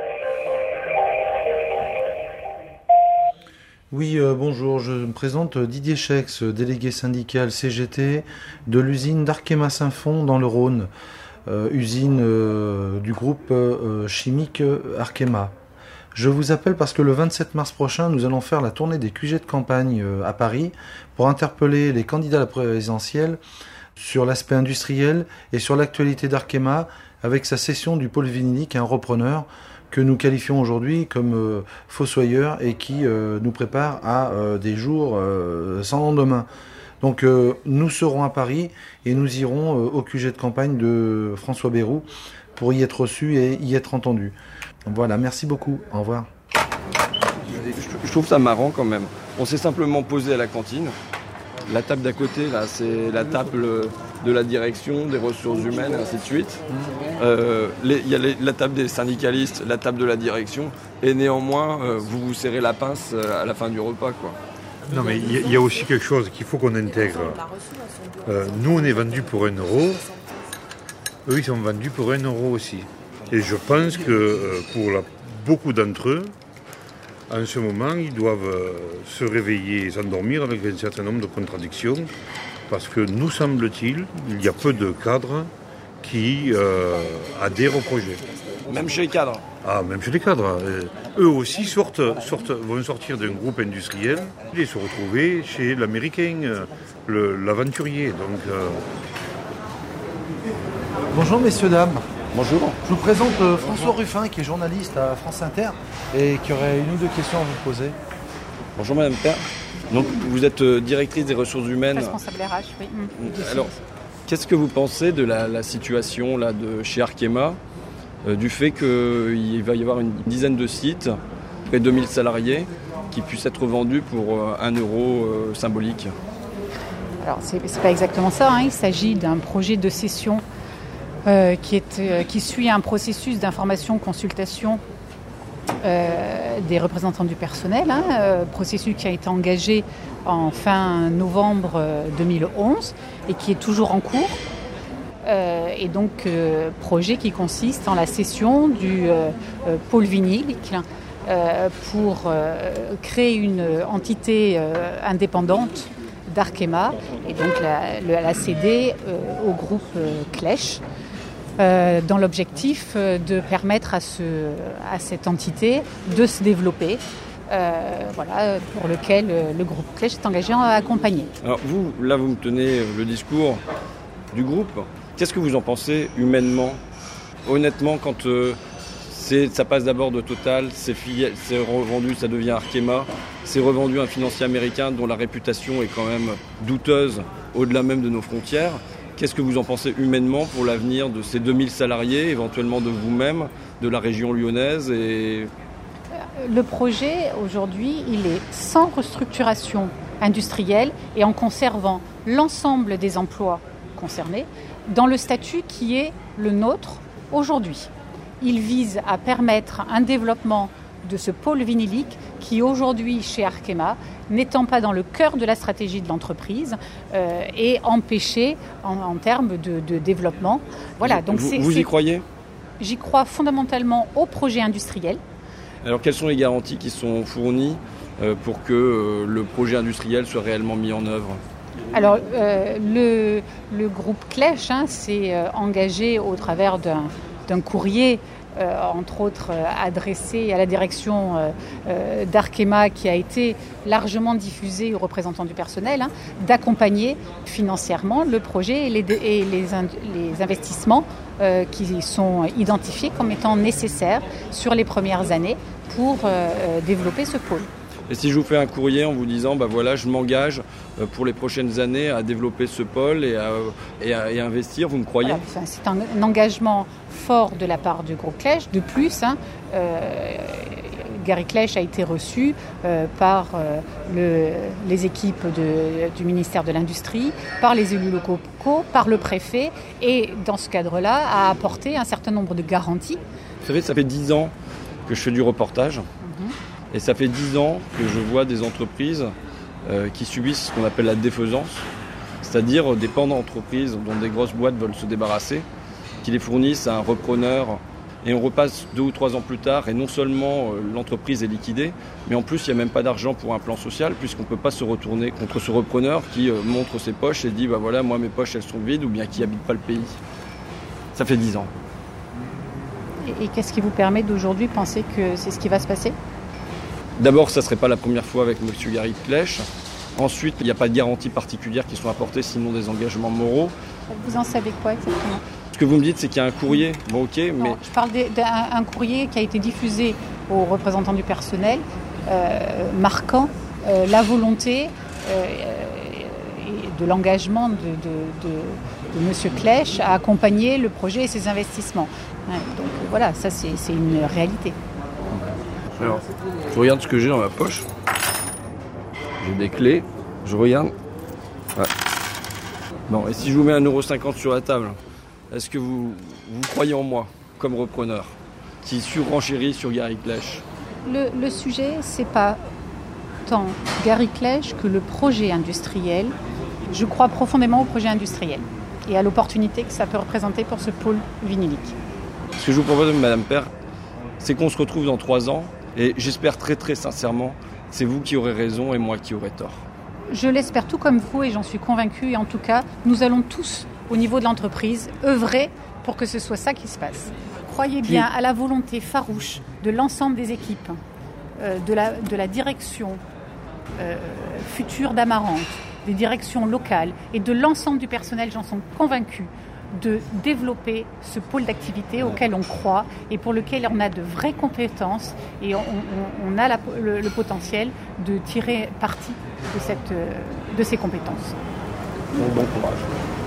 Oui, bonjour, je me présente Didier Chex, délégué syndical CGT de l'usine d'Arkema Saint-Fond dans le Rhône. usine du groupe chimique Arkema. Je vous appelle parce que le 27 mars prochain, nous allons faire la tournée des QG de campagne à Paris pour interpeller les candidats à la présidentielle sur l'aspect industriel et sur l'actualité d'Arkema avec sa cession du pôle vinylique à un repreneur que nous qualifions aujourd'hui comme fossoyeur et qui nous prépare à des jours sans lendemain. Donc nous serons à Paris et nous irons au QG de campagne de François Bayrou pour y être reçus et y être entendus. Voilà, merci beaucoup. Au revoir. Je trouve ça marrant quand même. On s'est simplement posé à la cantine. La table d'à côté, là, c'est la table de la direction, des ressources humaines, et ainsi de suite. Il y a la table des syndicalistes, la table de la direction. Et néanmoins, vous vous serrez la pince à la fin du repas, quoi. Non, mais il y a aussi quelque chose qu'il faut qu'on intègre. Nous, on est vendus pour 1 euro. Eux, ils sont vendus pour 1 euro aussi. Et je pense que pour beaucoup d'entre eux, en ce moment, ils doivent se réveiller et s'endormir avec un certain nombre de contradictions. Parce que nous semble-t-il, il y a peu de cadres qui adhèrent au projet. Même chez les cadres. Ah, même chez les cadres. Eux aussi vont sortir d'un groupe industriel et se retrouver chez l'américain, l'aventurier. Donc, Bonjour messieurs, dames. Bonjour. Je vous présente François Ruffin qui est journaliste à France Inter et qui aurait 1 ou 2 questions à vous poser. Bonjour Madame Père. Donc vous êtes directrice des ressources humaines. Responsable RH, oui. Alors, qu'est-ce que vous pensez de la situation là, de chez Arkema, du fait qu'il va y avoir une dizaine de sites, près de 2000 salariés, qui puissent être vendus pour 1 euro symbolique? Alors, c'est pas exactement ça, hein. Il s'agit d'un projet de cession qui suit un processus d'information-consultation des représentants du personnel, processus qui a été engagé en fin novembre 2011 et qui est toujours en cours. Et donc, projet qui consiste en la cession du pôle vinylique pour créer une entité indépendante d'Arkema et donc la céder au groupe Klech. Dans l'objectif de permettre à cette entité de se développer, pour lequel le groupe Klech est engagé à accompagner. Alors vous me tenez le discours du groupe. Qu'est-ce que vous en pensez humainement? Honnêtement, quand ça passe d'abord de Total, c'est revendu, ça devient Arkema, c'est revendu à un financier américain dont la réputation est quand même douteuse au-delà même de nos frontières. Qu'est-ce que vous en pensez humainement pour l'avenir de ces 2000 salariés, éventuellement de vous-même, de la région lyonnaise Le projet, aujourd'hui, il est sans restructuration industrielle et en conservant l'ensemble des emplois concernés dans le statut qui est le nôtre aujourd'hui. Il vise à permettre un développement de ce pôle vinylique qui aujourd'hui chez Arkema, n'étant pas dans le cœur de la stratégie de l'entreprise, est empêché en termes de développement. Voilà, donc vous y croyez? J'y crois fondamentalement au projet industriel. Alors quelles sont les garanties qui sont fournies pour que le projet industriel soit réellement mis en œuvre? Alors le groupe Klech s'est engagé au travers d'un courrier entre autres adressé à la direction d'Arkema qui a été largement diffusé aux représentants du personnel, d'accompagner financièrement le projet et les investissements qui sont identifiés comme étant nécessaires sur les premières années pour développer ce pôle. Et si je vous fais un courrier en vous disant, je m'engage pour les prochaines années à développer ce pôle et à investir, vous me croyez? Voilà, c'est un engagement fort de la part du groupe Klech. De plus, Gary Klech a été reçu par les équipes du ministère de l'Industrie, par les élus locaux, par le préfet, et dans ce cadre-là, a apporté un certain nombre de garanties. Vous savez, ça fait 10 ans que je fais du reportage. Et ça fait 10 ans que je vois des entreprises qui subissent ce qu'on appelle la défaisance, c'est-à-dire des pans d'entreprises dont des grosses boîtes veulent se débarrasser, qui les fournissent à un repreneur, et on repasse 2 ou 3 ans plus tard, et non seulement l'entreprise est liquidée, mais en plus il n'y a même pas d'argent pour un plan social, puisqu'on ne peut pas se retourner contre ce repreneur qui montre ses poches et dit moi mes poches elles sont vides, ou bien qui n'habite pas le pays. Ça fait 10 ans. Et qu'est-ce qui vous permet d'aujourd'hui penser que c'est ce qui va se passer ? D'abord, ça ne serait pas la première fois avec M. Gary Klech. Ensuite, il n'y a pas de garantie particulière qui soit apportée, sinon des engagements moraux. Vous en savez quoi exactement ? Ce que vous me dites, c'est qu'il y a un courrier. Bon, ok, mais... Non, je parle d'un courrier qui a été diffusé aux représentants du personnel, marquant la volonté et de l'engagement de M. Klech à accompagner le projet et ses investissements. Donc voilà, ça c'est une réalité. Alors, je regarde ce que j'ai dans ma poche. J'ai des clés. Je regarde. Ouais. Bon, et si je vous mets 1,50 € sur la table, est-ce que vous croyez en moi, comme repreneur, qui surenchérit sur Gary Klech ? Le sujet, c'est pas tant Gary Klech que le projet industriel. Je crois profondément au projet industriel et à l'opportunité que ça peut représenter pour ce pôle vinylique. Ce que je vous propose, Madame Père, c'est qu'on se retrouve dans 3 ans et j'espère très très sincèrement, c'est vous qui aurez raison et moi qui aurai tort. Je l'espère tout comme vous et j'en suis convaincue. Et en tout cas, nous allons tous, au niveau de l'entreprise, œuvrer pour que ce soit ça qui se passe. Croyez bien à la volonté farouche de l'ensemble des équipes, de la direction future d'Amarante, des directions locales et de l'ensemble du personnel, j'en suis convaincue, de développer ce pôle d'activité auquel on croit et pour lequel on a de vraies compétences et on a le potentiel de tirer parti de ces compétences. Bon courage.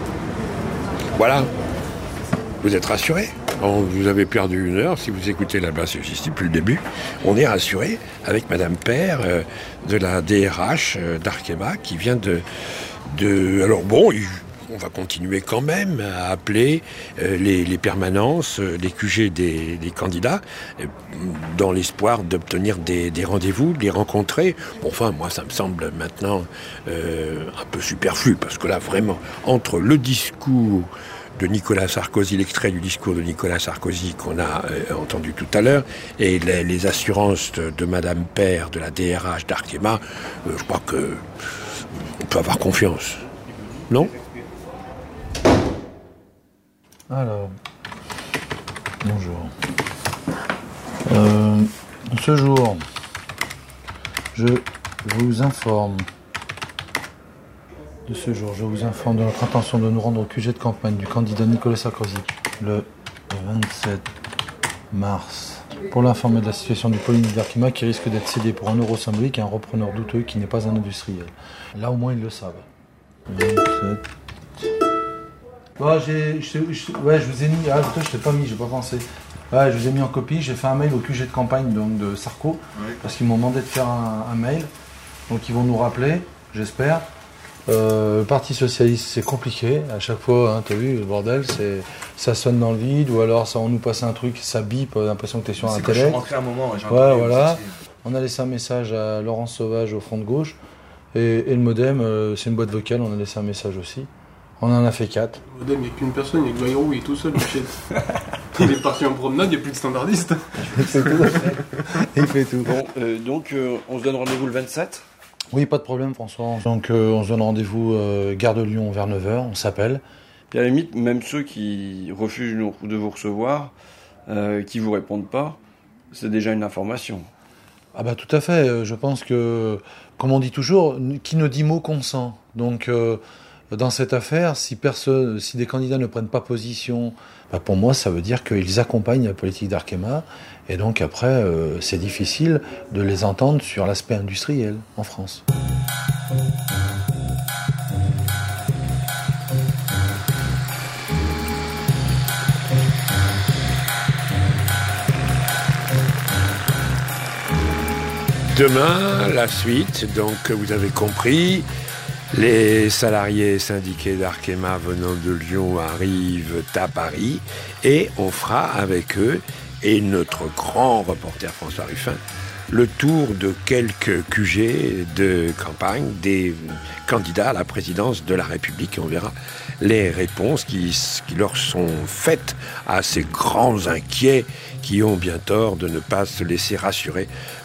Voilà. Vous êtes rassurés ? Vous avez perdu 1 heure, si vous écoutez la base logistique depuis le début. On est rassurés avec Madame Père de la DRH d'Arkema qui vient de... Alors bon, on va continuer quand même à appeler les permanences, les QG des candidats, dans l'espoir d'obtenir des rendez-vous, de les rencontrer. Bon, enfin, moi, ça me semble maintenant un peu superflu, parce que là, vraiment, entre le discours de Nicolas Sarkozy, l'extrait du discours de Nicolas Sarkozy qu'on a entendu tout à l'heure, et les assurances de Madame Père, de la DRH d'Arkema, je crois que on peut avoir confiance. Non ? Alors, bonjour. Ce jour, je vous informe de notre intention de nous rendre au QG de campagne du candidat Nicolas Sarkozy le 27 mars pour l'informer de la situation du pôle d'Arkema qui risque d'être cédé pour 1 € symbolique à un repreneur douteux qui n'est pas un industriel. Là, au moins, ils le savent. 27... Bon, je vous ai mis... Ah, putain, je t'ai pas mis, j'ai pas pensé. Ouais, je vous ai mis en copie, j'ai fait un mail au QG de campagne donc, de Sarko, parce qu'ils m'ont demandé de faire un mail. Donc ils vont nous rappeler, j'espère. Le Parti Socialiste, c'est compliqué. À chaque fois, hein, t'as vu, le bordel, ça sonne dans le vide, ou alors ça, on nous passe un truc, ça bip, l'impression que t'es sur un télé. Je suis rentré un moment, j'ai ouais, voilà. On a laissé un message à Laurence Sauvage au front de gauche. Et le modem, c'est une boîte vocale, on a laissé un message aussi. On en a fait 4. Le modem, il n'y a qu'une personne, il y a Bayrou, il est tout seul, Michel. Il est parti en promenade, il n'y a plus de standardiste. Il fait tout. Il fait tout. Bon, donc, on se donne rendez-vous le 27 ? Oui, pas de problème, François. Donc, on se donne rendez-vous Gare de Lyon vers 9h, on s'appelle. Puis à la limite, même ceux qui refusent de vous recevoir, qui ne vous répondent pas, c'est déjà une information. Ah bah tout à fait. Je pense que, comme on dit toujours, qui ne dit mot consent. Donc, dans cette affaire, si des candidats ne prennent pas position, bah pour moi, ça veut dire qu'ils accompagnent la politique d'Arkema. Et donc après, c'est difficile de les entendre sur l'aspect industriel en France. Demain, la suite, donc vous avez compris, les salariés syndiqués d'Arkema venant de Lyon arrivent à Paris et on fera avec eux et notre grand reporter François Ruffin le tour de quelques QG de campagne des candidats à la présidence de la République et on verra les réponses qui leur sont faites à ces grands inquiets qui ont bien tort de ne pas se laisser rassurer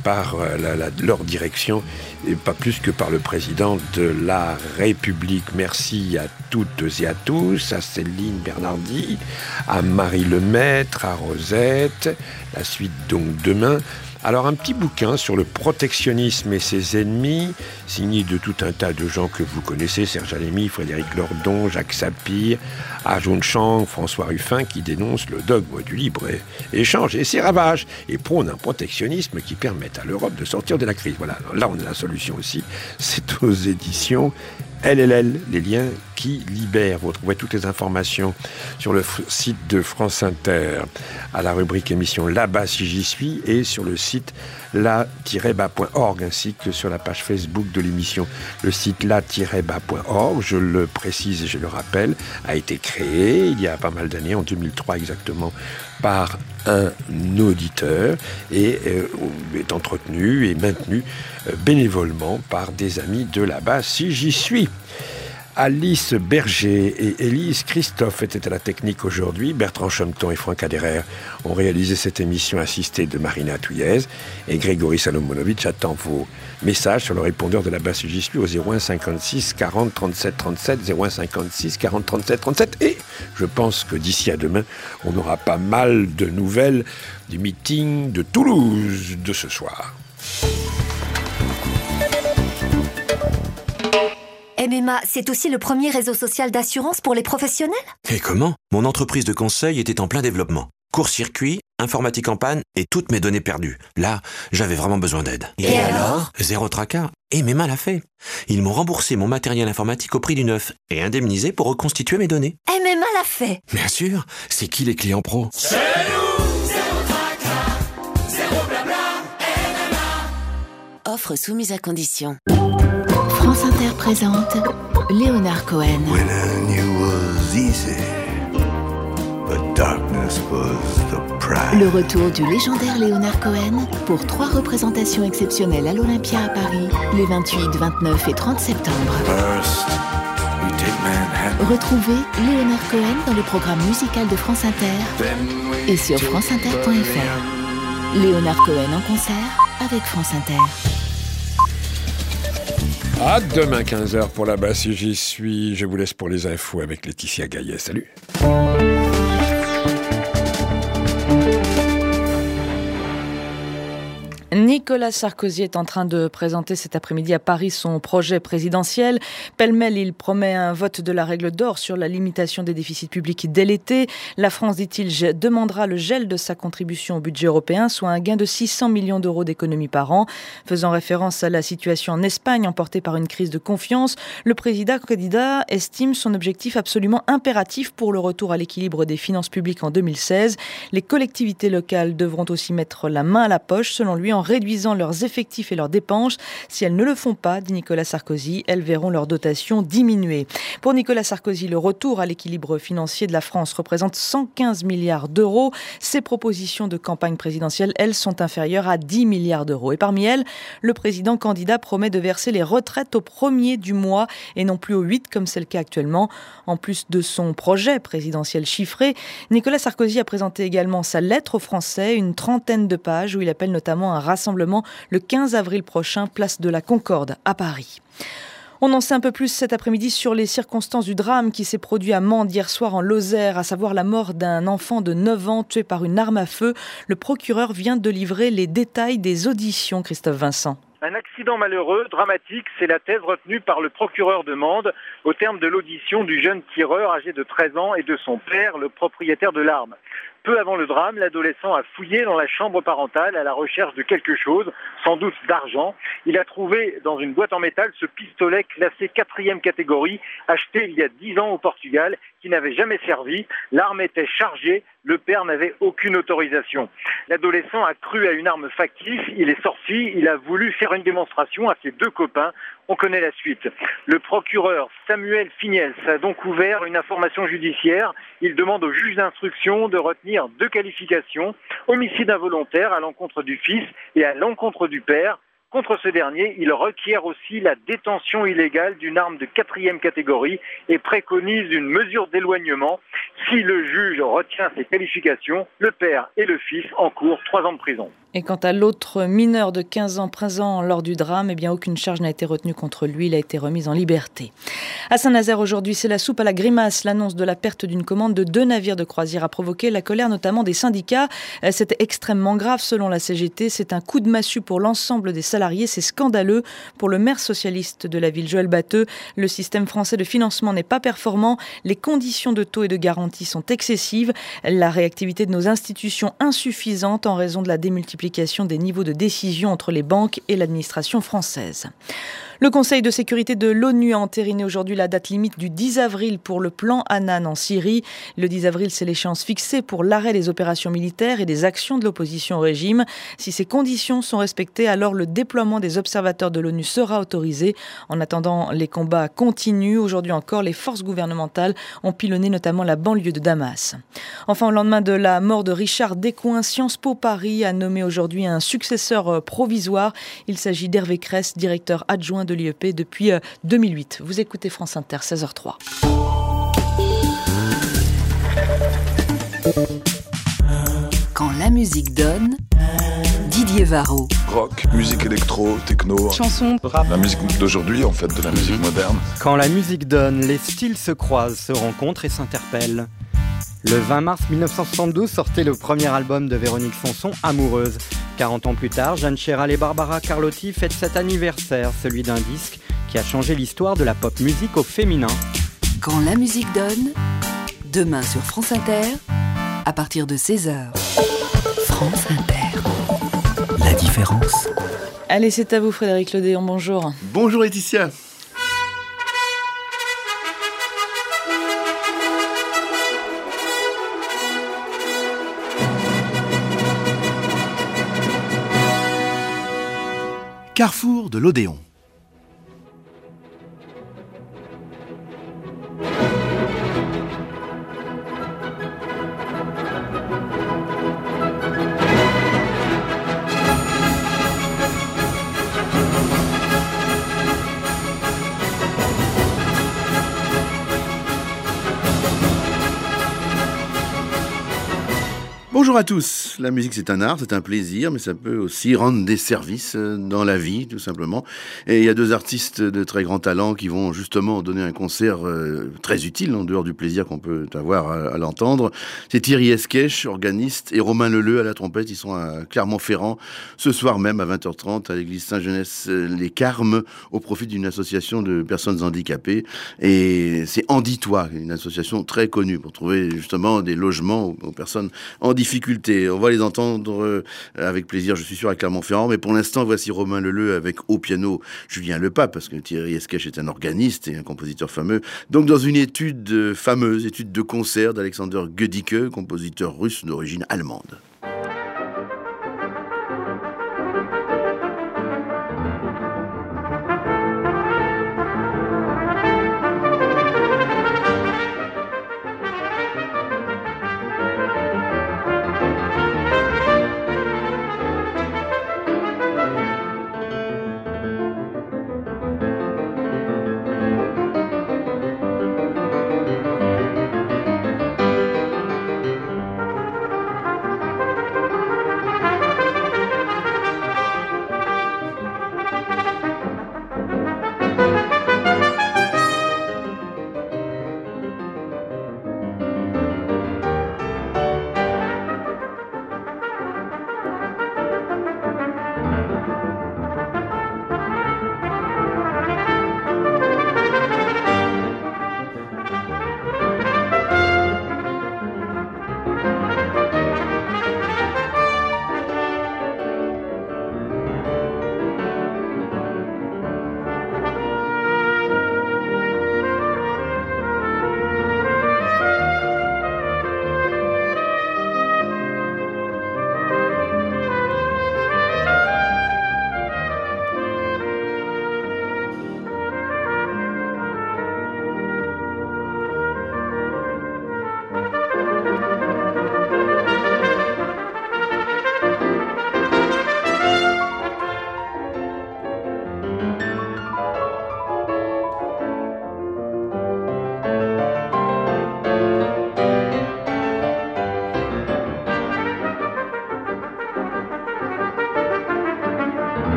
par leur direction et pas plus que par le président de la République. Merci à toutes et à tous, à Céline Bernardi, à Marie Lemaître, à Rosette. La suite donc demain. Alors un petit bouquin sur le protectionnisme et ses ennemis, signé de tout un tas de gens que vous connaissez, Serge Alamy, Frédéric Lordon, Jacques Sapir, Ajun Chang, François Ruffin, qui dénoncent le dogme du libre-échange et ses ravages, et prônent un protectionnisme qui permette à l'Europe de sortir de la crise. Voilà, là on a la solution aussi, c'est aux éditions LLL, les liens qui libèrent. Vous retrouvez toutes les informations sur le site de France Inter, à la rubrique émission Là-bas si j'y suis, et sur le site la-bas.org, ainsi que sur la page Facebook de l'émission. Le site la-bas.org, je le précise et je le rappelle, a été créé il y a pas mal d'années, en 2003 exactement, par un auditeur et est entretenu et maintenu bénévolement par des amis de là-bas si j'y suis. Alice Berger et Élise Christophe étaient à la technique aujourd'hui. Bertrand Chometon et Franck Aderer ont réalisé cette émission assistée de Marina Touillez. Et Grégory Salomonovitch attend vos messages sur le répondeur de la base j'y suis au 01 56 40 37 37, 01 56 40 37 37. Et je pense que d'ici à demain, on aura pas mal de nouvelles du meeting de Toulouse de ce soir. MMA, c'est aussi le premier réseau social d'assurance pour les professionnels ? Et comment ? Mon entreprise de conseil était en plein développement. Court-circuit, informatique en panne et toutes mes données perdues. Là, j'avais vraiment besoin d'aide. Et alors ? Zéro tracas. Et MMA l'a fait. Ils m'ont remboursé mon matériel informatique au prix du neuf et indemnisé pour reconstituer mes données. MMA l'a fait. Bien sûr. C'est qui les clients pros ? C'est nous, zéro tracas, zéro blabla, MMA. Offre soumise à condition. France Inter présente Léonard Cohen. When I knew was easy, but darkness was the prize. Le retour du légendaire Léonard Cohen pour 3 représentations exceptionnelles à l'Olympia à Paris les 28, 29 et 30 septembre. First, we take Manhattan. Retrouvez Léonard Cohen dans le programme musical de France Inter et sur franceinter.fr. Léonard Cohen en concert avec France Inter. À demain 15h pour la base si j'y suis. Je vous laisse pour les infos avec Laetitia Gaillet. Salut. Nicolas Sarkozy est en train de présenter cet après-midi à Paris son projet présidentiel. Pêle-mêle, il promet un vote de la règle d'or sur la limitation des déficits publics dès l'été. La France, dit-il, demandera le gel de sa contribution au budget européen, soit un gain de 600 millions d'euros d'économies par an. Faisant référence à la situation en Espagne, emportée par une crise de confiance, le président candidat estime son objectif absolument impératif pour le retour à l'équilibre des finances publiques en 2016. Les collectivités locales devront aussi mettre la main à la poche, selon lui, en réduisant leurs effectifs et leurs dépenses. Si elles ne le font pas, dit Nicolas Sarkozy, elles verront leur dotation diminuer. Pour Nicolas Sarkozy, le retour à l'équilibre financier de la France représente 115 milliards d'euros. Ses propositions de campagne présidentielle, elles, sont inférieures à 10 milliards d'euros. Et parmi elles, le président candidat promet de verser les retraites au 1er du mois et non plus au 8 comme c'est le cas actuellement. En plus de son projet présidentiel chiffré, Nicolas Sarkozy a présenté également sa lettre aux Français, une 30aine de pages où il appelle notamment un rassemblement le 15 avril prochain, place de la Concorde à Paris. On en sait un peu plus cet après-midi sur les circonstances du drame qui s'est produit à Mende hier soir en Lozère, à savoir la mort d'un enfant de 9 ans tué par une arme à feu. Le procureur vient de livrer les détails des auditions, Christophe Vincent. Un accident malheureux, dramatique, c'est la thèse retenue par le procureur de Mende au terme de l'audition du jeune tireur âgé de 13 ans et de son père, le propriétaire de l'arme. Peu avant le drame, l'adolescent a fouillé dans la chambre parentale à la recherche de quelque chose, sans doute d'argent. Il a trouvé dans une boîte en métal ce pistolet classé 4e catégorie, acheté il y a 10 ans au Portugal, qui n'avait jamais servi. L'arme était chargée, le père n'avait aucune autorisation. L'adolescent a cru à une arme factice, il est sorti, il a voulu faire une démonstration à ses 2 copains. On connaît la suite. Le procureur Samuel Fignels a donc ouvert une information judiciaire. Il demande au juge d'instruction de retenir 2 qualifications, homicide involontaire à l'encontre du fils et à l'encontre du père. Contre ce dernier, il requiert aussi la détention illégale d'une arme de 4e catégorie et préconise une mesure d'éloignement. Si le juge retient ces qualifications, le père et le fils encourent 3 ans de prison. Et quant à l'autre mineur de 15 ans présent lors du drame, eh bien aucune charge n'a été retenue contre lui. Il a été remis en liberté. À Saint-Nazaire aujourd'hui, c'est la soupe à la grimace. L'annonce de la perte d'une commande de 2 navires de croisière a provoqué la colère notamment des syndicats. C'était extrêmement grave selon la CGT. C'est un coup de massue pour l'ensemble des salariés. C'est scandaleux pour le maire socialiste de la ville, Joël Batteux. Le système français de financement n'est pas performant. Les conditions de taux et de garantie sont excessives. La réactivité de nos institutions insuffisante en raison de la démultiplication des niveaux de décision entre les banques et l'administration française. Le Conseil de sécurité de l'ONU a entériné aujourd'hui la date limite du 10 avril pour le plan Annan en Syrie. Le 10 avril, c'est l'échéance fixée pour l'arrêt des opérations militaires et des actions de l'opposition au régime. Si ces conditions sont respectées, alors le déploiement des observateurs de l'ONU sera autorisé. En attendant, les combats continuent. Aujourd'hui encore, les forces gouvernementales ont pilonné notamment la banlieue de Damas. Enfin, au lendemain de la mort de Richard Descoings, Sciences Po Paris a nommé aujourd'hui un successeur provisoire. Il s'agit d'Hervé Cress, directeur adjoint de l'IEP depuis 2008. Vous écoutez France Inter, 16h03. Quand la musique donne, Didier Varro. Rock, musique électro, techno, chanson, rap. La musique d'aujourd'hui, en fait, de la musique moderne. Quand la musique donne, les styles se croisent, se rencontrent et s'interpellent. Le 20 mars 1972 sortait le premier album de Véronique Sanson, Amoureuse. 40 ans plus tard, Jeanne Chéral et Barbara Carlotti fêtent cet anniversaire, celui d'un disque qui a changé l'histoire de la pop musique au féminin. Quand la musique donne, demain sur France Inter, à partir de 16h. France Inter. La différence. Allez, c'est à vous Frédéric Lodéon, bonjour. Bonjour Laetitia. Carrefour de l'Odéon. Bonjour à tous. La musique, c'est un art, c'est un plaisir, mais ça peut aussi rendre des services dans la vie, tout simplement. Et il y a 2 artistes de très grand talent qui vont justement donner un concert très utile, en dehors du plaisir qu'on peut avoir à l'entendre. C'est Thierry Esquèche, organiste, et Romain Leleu à la trompette. Ils sont à Clermont-Ferrand, ce soir même à 20h30, à l'église Saint-Genès-les Carmes, au profit d'une association de personnes handicapées. Et c'est Handitois, une association très connue pour trouver justement des logements aux personnes en difficulté. On va les entendre avec plaisir, je suis sûr, à Clermont-Ferrand. Mais pour l'instant, voici Romain Leleu avec au piano Julien Lepape, parce que Thierry Esquèche est un organiste et un compositeur fameux. Donc dans une étude fameuse, étude de concert d'Alexander Gödicke, compositeur russe d'origine allemande.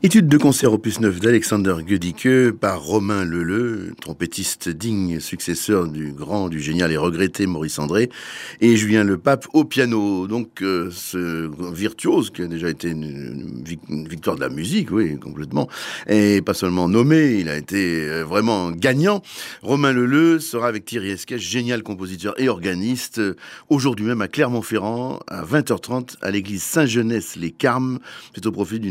Étude de concert opus 9 d'Alexander Gödicke par Romain Leleu, trompettiste digne successeur du génial et regretté Maurice André, et Julien Lepape au piano. Donc ce virtuose qui a déjà été une victoire de la musique, oui, complètement, et pas seulement nommé, il a été vraiment gagnant. Romain Leleu sera avec Thierry Esquèche, génial compositeur et organiste, aujourd'hui même à Clermont-Ferrand, à 20h30, à l'église Saint-Genès-les-Carmes. C'est au profit d'une